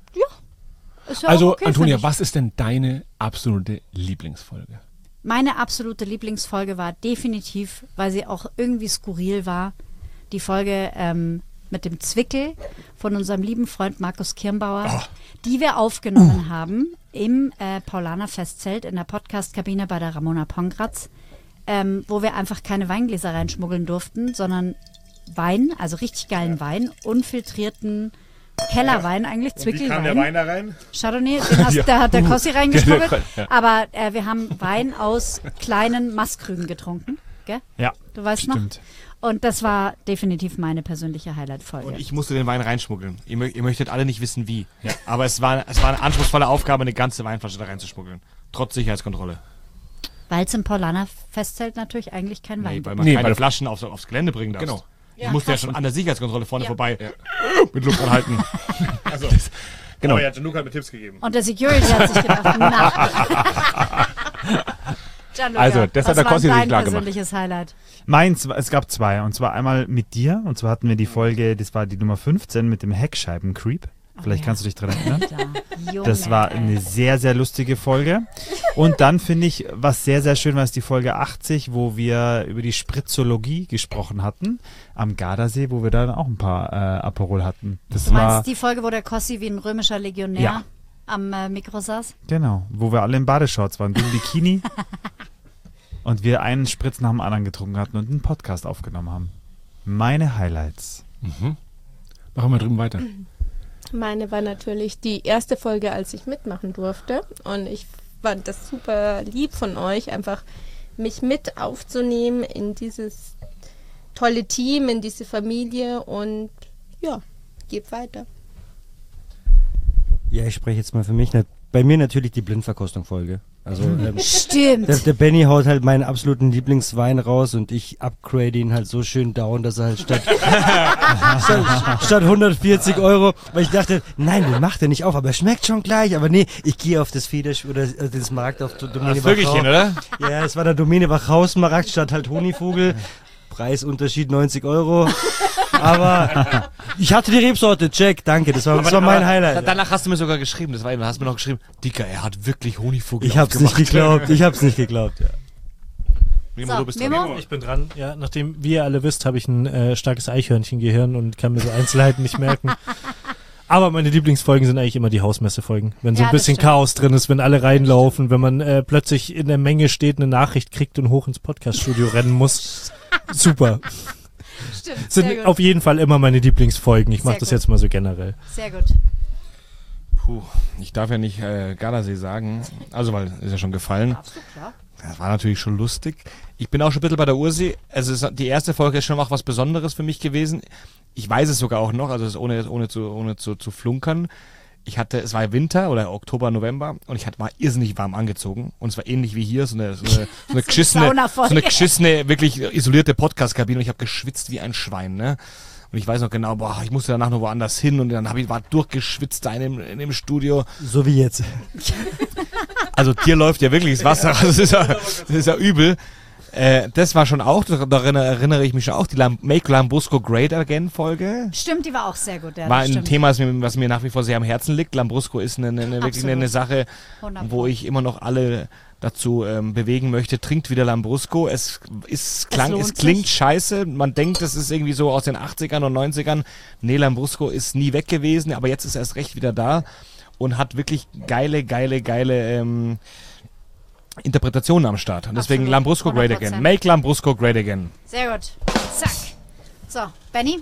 Ist ja Also auch okay, Antonia, finde ich. was ist denn deine absolute Lieblingsfolge? Meine absolute Lieblingsfolge war definitiv, weil sie auch irgendwie skurril war, die Folge ähm, mit dem Zwickel von unserem lieben Freund Markus Kirnbauer, die wir aufgenommen haben im äh, Paulaner Festzelt in der Podcast-Kabine bei der Ramona Pongratz, ähm, wo wir einfach keine Weingläser reinschmuggeln durften, sondern Wein, also richtig geilen Wein, unfiltrierten Kellerwein eigentlich, Zwickelwein. da rein? Chardonnay, den hast, Ja. da hat der Kossi reingeschmuggelt. Ja, der Ko- ja. Aber äh, wir haben Wein aus kleinen Maßkrügen getrunken. Gell? Ja, Du weißt noch? stimmt. Und das war definitiv meine persönliche Highlight-Folge. Und ich musste den Wein reinschmuggeln. Ihr, mö- ihr möchtet alle nicht wissen, wie. Aber es war, es war eine anspruchsvolle Aufgabe, eine ganze Weinflasche da reinzuschmuggeln. Trotz Sicherheitskontrolle. Weil es im Paulaner Festzelt natürlich eigentlich kein Wein Nee, gibt. weil man Nee, keine weil- Flaschen aufs, aufs Gelände bringen darf. Genau. Ich musste ja schon an der Sicherheitskontrolle vorne Ja. vorbei mit Luft anhalten. Also, Genau. aber ja, Gianluca hat mir Tipps gegeben. Und der Security hat sich gedacht, na, Gianluca, Also, das was hat der war Kossi sich dein klar gemacht. persönliches Highlight? Meins, es gab zwei. Und zwar einmal mit dir. Und zwar hatten wir die Folge, das war die Nummer fünfzehn mit dem Heckscheiben-Creep. Vielleicht ja. kannst du dich dran erinnern. Da. Junge, Das war ey. eine sehr, sehr lustige Folge. Und dann finde ich, was sehr, sehr schön war, ist die Folge achtzig, wo wir über die Spritzologie gesprochen hatten. Am Gardasee, wo wir dann auch ein paar äh, Aperol hatten. Das Du war, meinst die Folge, wo der Kossi wie ein römischer Legionär Ja. am äh, Mikro saß? genau, wo wir alle in Badeshorts waren, du im Bikini. Und wir einen Spritz nach dem anderen getrunken hatten und einen Podcast aufgenommen haben. Meine Highlights. Mhm. Machen wir drüben weiter. Meine war natürlich die erste Folge, als ich mitmachen durfte. Und ich fand das super lieb von euch, einfach mich mit aufzunehmen in dieses tolle Team, in diese Familie. Und ja, gebt weiter. Ja, ich spreche jetzt mal für mich. Bei mir natürlich die Blindverkostung-Folge. Also ähm, Stimmt. der, der Benny haut halt meinen absoluten Lieblingswein raus und ich upgrade ihn halt so schön down, dass er halt statt, statt, statt hundertvierzig Euro, weil ich dachte, nein, den macht er nicht auf, aber er schmeckt schon gleich. Aber nee, ich gehe auf das Federsch oder äh, das Markt auf Domäne Vögelchen, oder? Ja, es war der Domäne Wachhausmarkt statt halt Honigvogel. Preisunterschied neunzig Euro. Aber ich hatte die Rebsorte, check, danke, das war, das war mein Highlight. Danach hast du mir sogar geschrieben, das war eben, hast du mir noch geschrieben, Dicker, er hat wirklich Honigvogel Ich hab's nicht aufgemacht. geglaubt, ich hab's nicht geglaubt, ja. Memo, So, du bist Memo? dran. Ich bin dran. Ja, nachdem, wie ihr alle wisst, habe ich ein äh, starkes Eichhörnchengehirn und kann mir so Einzelheiten nicht merken. Aber meine Lieblingsfolgen sind eigentlich immer die Hausmessefolgen. Wenn so Ja, ein das bisschen stimmt. Chaos drin ist, wenn alle reinlaufen, wenn man äh, plötzlich in der Menge steht, eine Nachricht kriegt und hoch ins Podcaststudio rennen muss. Super. Stimmt, Sind sehr gut. auf jeden Fall immer meine Lieblingsfolgen. Ich mache Sehr das gut. jetzt mal so generell. Sehr gut. Puh, ich darf ja nicht äh, Gardasee sagen, also weil ist ja schon gefallen. Darfst du, klar. Das war natürlich schon lustig. Ich bin auch schon ein bisschen bei der Ursi. Also es ist, die erste Folge ist schon auch was Besonderes für mich gewesen. Ich weiß es sogar auch noch, also es ist ohne, ohne, zu, ohne zu, zu flunkern. Ich hatte, es war Winter oder Oktober, November und ich hatte mal irrsinnig warm angezogen. Und es war ähnlich wie hier, so eine, so eine, so eine geschissene, so Saunafolge. eine geschissene, wirklich isolierte Podcast-Kabine und ich habe geschwitzt wie ein Schwein, ne? Und ich weiß noch genau, boah, ich musste danach noch woanders hin und dann hab ich, war durchgeschwitzt da in dem, in dem Studio. So wie jetzt. Also dir läuft ja wirklich das Wasser, also das ist ja, das ist ja übel. Äh, das war schon auch, daran erinnere ich mich schon auch, die Lam Make Lambrusco Great Again Folge. Stimmt, die war auch sehr gut. Ja, War das ein stimmt. Thema, was mir, was mir nach wie vor sehr am Herzen liegt. Lambrusco ist eine, eine, wirklich eine, eine Sache, hundert wo ich immer noch alle dazu ähm, bewegen möchte. Trinkt wieder Lambrusco. Es ist klang, lohnt es, klingt sich. scheiße. Man denkt, das ist irgendwie so aus den achtzigern und neunzigern. Nee, Lambrusco ist nie weg gewesen, aber jetzt ist er erst recht wieder da und hat wirklich geile, geile, geile ähm, Interpretationen am Start. Und deswegen Absolut. Lambrusco Great hundert Prozent. Again. Make Lambrusco Great Again. Sehr gut. Zack. So, Benny,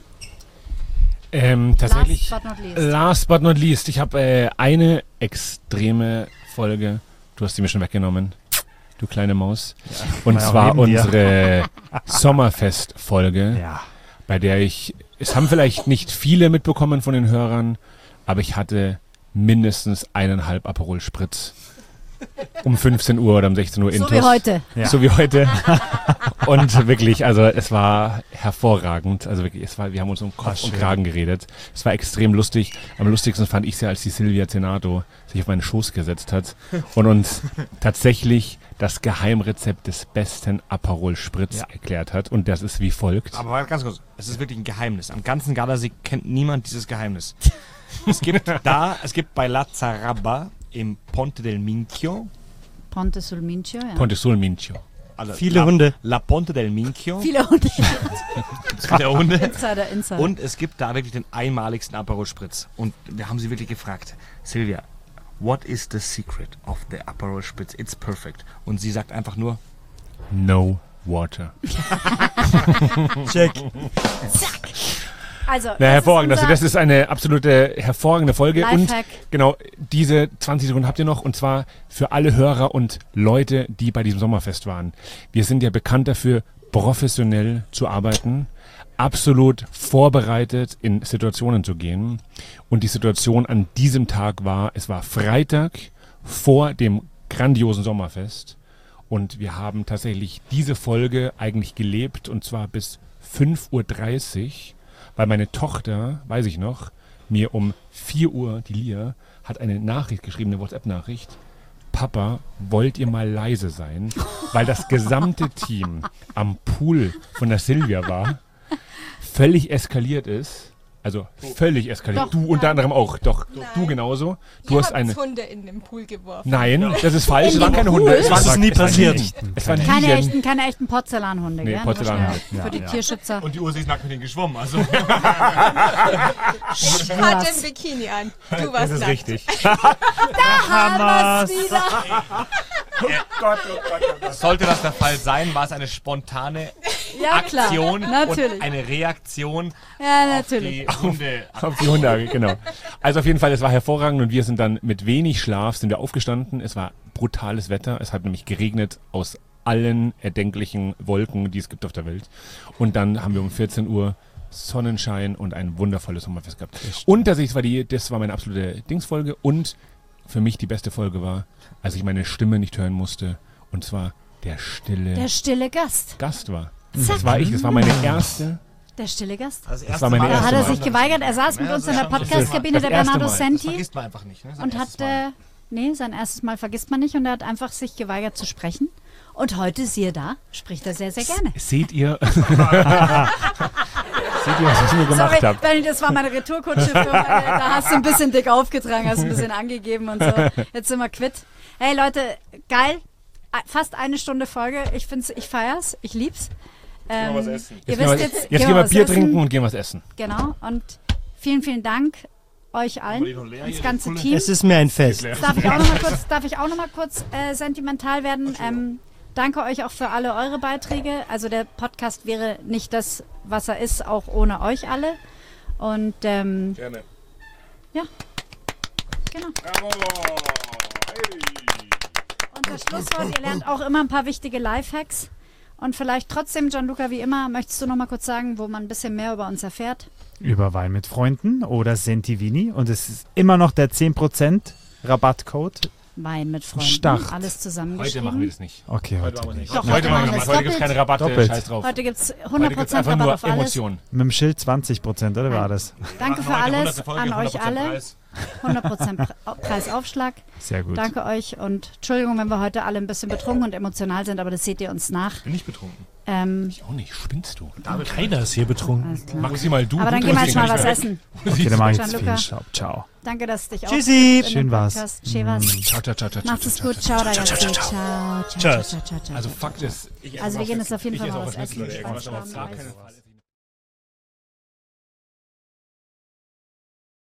Ähm, tatsächlich. last but not least. Last but not least. Ich habe äh, eine extreme Folge. Du hast die mir schon weggenommen. Du kleine Maus. Und war ja auch zwar neben dir. unsere Sommerfest-Folge, Ja. bei der ich, es haben vielleicht nicht viele mitbekommen von den Hörern, aber ich hatte mindestens eineinhalb Aperol Spritz. Um fünfzehn Uhr oder um sechzehn Uhr So Intus. wie heute. Ja. So wie heute. Und wirklich, also es war hervorragend. Also wirklich, es war, wir haben uns um Kopf und Kragen geredet. Es war extrem lustig. Am lustigsten fand ich es ja, als die Silvia Zenato sich auf meinen Schoß gesetzt hat und uns tatsächlich das Geheimrezept des besten Aperol Spritz Ja. erklärt hat. Und das ist wie folgt. Aber ganz kurz, es ist wirklich ein Geheimnis. Am ganzen Gardasee kennt niemand dieses Geheimnis. Es gibt da, es gibt bei La Zarabba im Ponte del Minchio, Ponte sul Mincio, ja. Ponte sul Mincio. also Viele La, Hunde. La Ponte del Minchio, Viele Hunde. der Hunde. Insider, Insider. Und es gibt da wirklich den einmaligsten Aperol Spritz. Und wir haben sie wirklich gefragt, Silvia, what is the secret of the Aperol Spritz? It's perfect. Und sie sagt einfach nur, No water. Check. also, Na, hervorragend. Das Also ist das ist eine absolute hervorragende Folge. Und Lifehack. genau, diese zwanzig Sekunden habt ihr noch. Und zwar für alle Hörer und Leute, die bei diesem Sommerfest waren. Wir sind ja bekannt dafür, professionell zu arbeiten, absolut vorbereitet in Situationen zu gehen. Und die Situation an diesem Tag war, es war Freitag vor dem grandiosen Sommerfest. Und wir haben tatsächlich diese Folge eigentlich gelebt, und zwar bis fünf Uhr dreißig, weil meine Tochter, weiß ich noch, mir um vier Uhr, die Lia, hat eine Nachricht geschrieben, eine WhatsApp-Nachricht. Papa, wollt ihr mal leise sein? Weil das gesamte Team am Pool von der Silvia war, völlig eskaliert ist. Also völlig eskaliert. Doch. Du unter anderem auch. Doch, Nein. du genauso. Du Ihr hast habt eine... Hunde in den Pool geworfen. Nein, das ist falsch. In Es waren den keine Pool? Hunde. Es, Das war, ist nie es war passiert. Liegen. Es waren Keine Liegen. echten, keine echten Porzellanhunde, Nee, gell? Porzellanhunde. Nur schnell Für die Ja. Tierschützer. Und die Ursi ist nackt mit denen geschwommen. Also Ich hatte ein Bikini an. Du warst nackt. richtig. Hammer! Wieder. Sollte das der Fall sein, war es eine spontane Ja, klar. Aktion Natürlich. und eine Reaktion Ja, natürlich. auf die Hunde. Auf die Hunde, genau. Also auf jeden Fall, es war hervorragend und wir sind dann mit wenig Schlaf sind wir aufgestanden. Es war brutales Wetter. Es hat nämlich geregnet aus allen erdenklichen Wolken, die es gibt auf der Welt. Und dann haben wir um vierzehn Uhr Sonnenschein und ein wundervolles Sommerfest gehabt. Und das, war die, das war meine absolute Dingsfolge und für mich die beste Folge war, als ich meine Stimme nicht hören musste und zwar der stille Der stille Gast. Gast war. Zack. Das war ich, das war meine erste. Der stille Gast. Das, Das war meine Da erste hat er Mal. sich geweigert. Er saß mit Ja, uns das in ist der schon- Podcast-Kabine, das der erste Bernardo Mal. Das Senti. vergisst man einfach nicht. Ne? Sein Und erstes hat, Mal. äh, nee, sein erstes Mal vergisst man nicht und er hat einfach sich geweigert zu sprechen. Und heute, siehe da, spricht er sehr, sehr gerne. Seht ihr, seht ihr, was ich mir gemacht Sorry, habe? Benni, das war meine Retourkutsche. Für meine, da hast du ein bisschen dick aufgetragen, hast ein bisschen angegeben und so. Jetzt sind wir quitt. Hey Leute, geil. Fast eine Stunde Folge. Ich find's, ich feier's, ich lieb's. Ähm, Ihr Jetzt, wisst gehen wir, jetzt, jetzt gehen gehen wir was Bier essen. trinken und gehen was essen. Genau. Und vielen, vielen Dank euch allen, das ganze Team. Es ist mir ein Fest. Darf ich auch noch mal kurz, darf ich auch noch mal kurz äh, sentimental werden? Ähm, danke euch auch für alle eure Beiträge. Also der Podcast wäre nicht das, was er ist, auch ohne euch alle. Und ähm, Gerne. ja, genau. Und das Schlusswort, ihr lernt auch immer ein paar wichtige Lifehacks. Und vielleicht trotzdem, Gianluca, wie immer, möchtest du noch mal kurz sagen, wo man ein bisschen mehr über uns erfährt? Über Wein mit Freunden oder Sentivini. Und es ist immer noch der zehn Prozent Rabattcode. Wein mit Freunden. Start. Alles zusammengeschrieben. Heute machen wir das nicht. Okay, heute, machen wir nicht. Doch, heute heute machen wir machen nicht. wir Heute gibt es doppelt. keine Rabatte, Doppelt. scheiß drauf. Heute gibt es Heute hundert gibt es Prozent einfach Rabatt nur auf alles. Emotionen. Mit dem Schild zwanzig Prozent, oder war das? Danke für alles an euch alle. hundert Prozent Pre- Preisaufschlag. Sehr gut. Danke euch und Entschuldigung, wenn wir heute alle ein bisschen betrunken und emotional sind, aber das seht ihr uns nach. Bin nicht betrunken. Ähm, Ich auch nicht, spinnst du? Keiner ist hier betrunken. alles klar. Maximal du. Aber dann du gehen wir musst jetzt mal den was gar essen. Okay, dann mache ich jetzt Gianluca. viel Staub. Ciao. Danke, dass du dich Tschüssi. auch Schön war's. Chevas. nicht mehr- Ciao, ciao, ciao, ciao. Macht ciao, es ciao, gut. ciao, Ciao, ciao, ragazzi. ciao, Ciao, ciao. ciao, Tschüss. ciao, ciao, ciao. Also Fakt ist, ich esse Also wir mal gehen fest- jetzt auf jeden ich Fall esse mal auch was Schnitzel essen. oder irgendwas, aber Spaß auf gar haben, keinen Eis. Fall.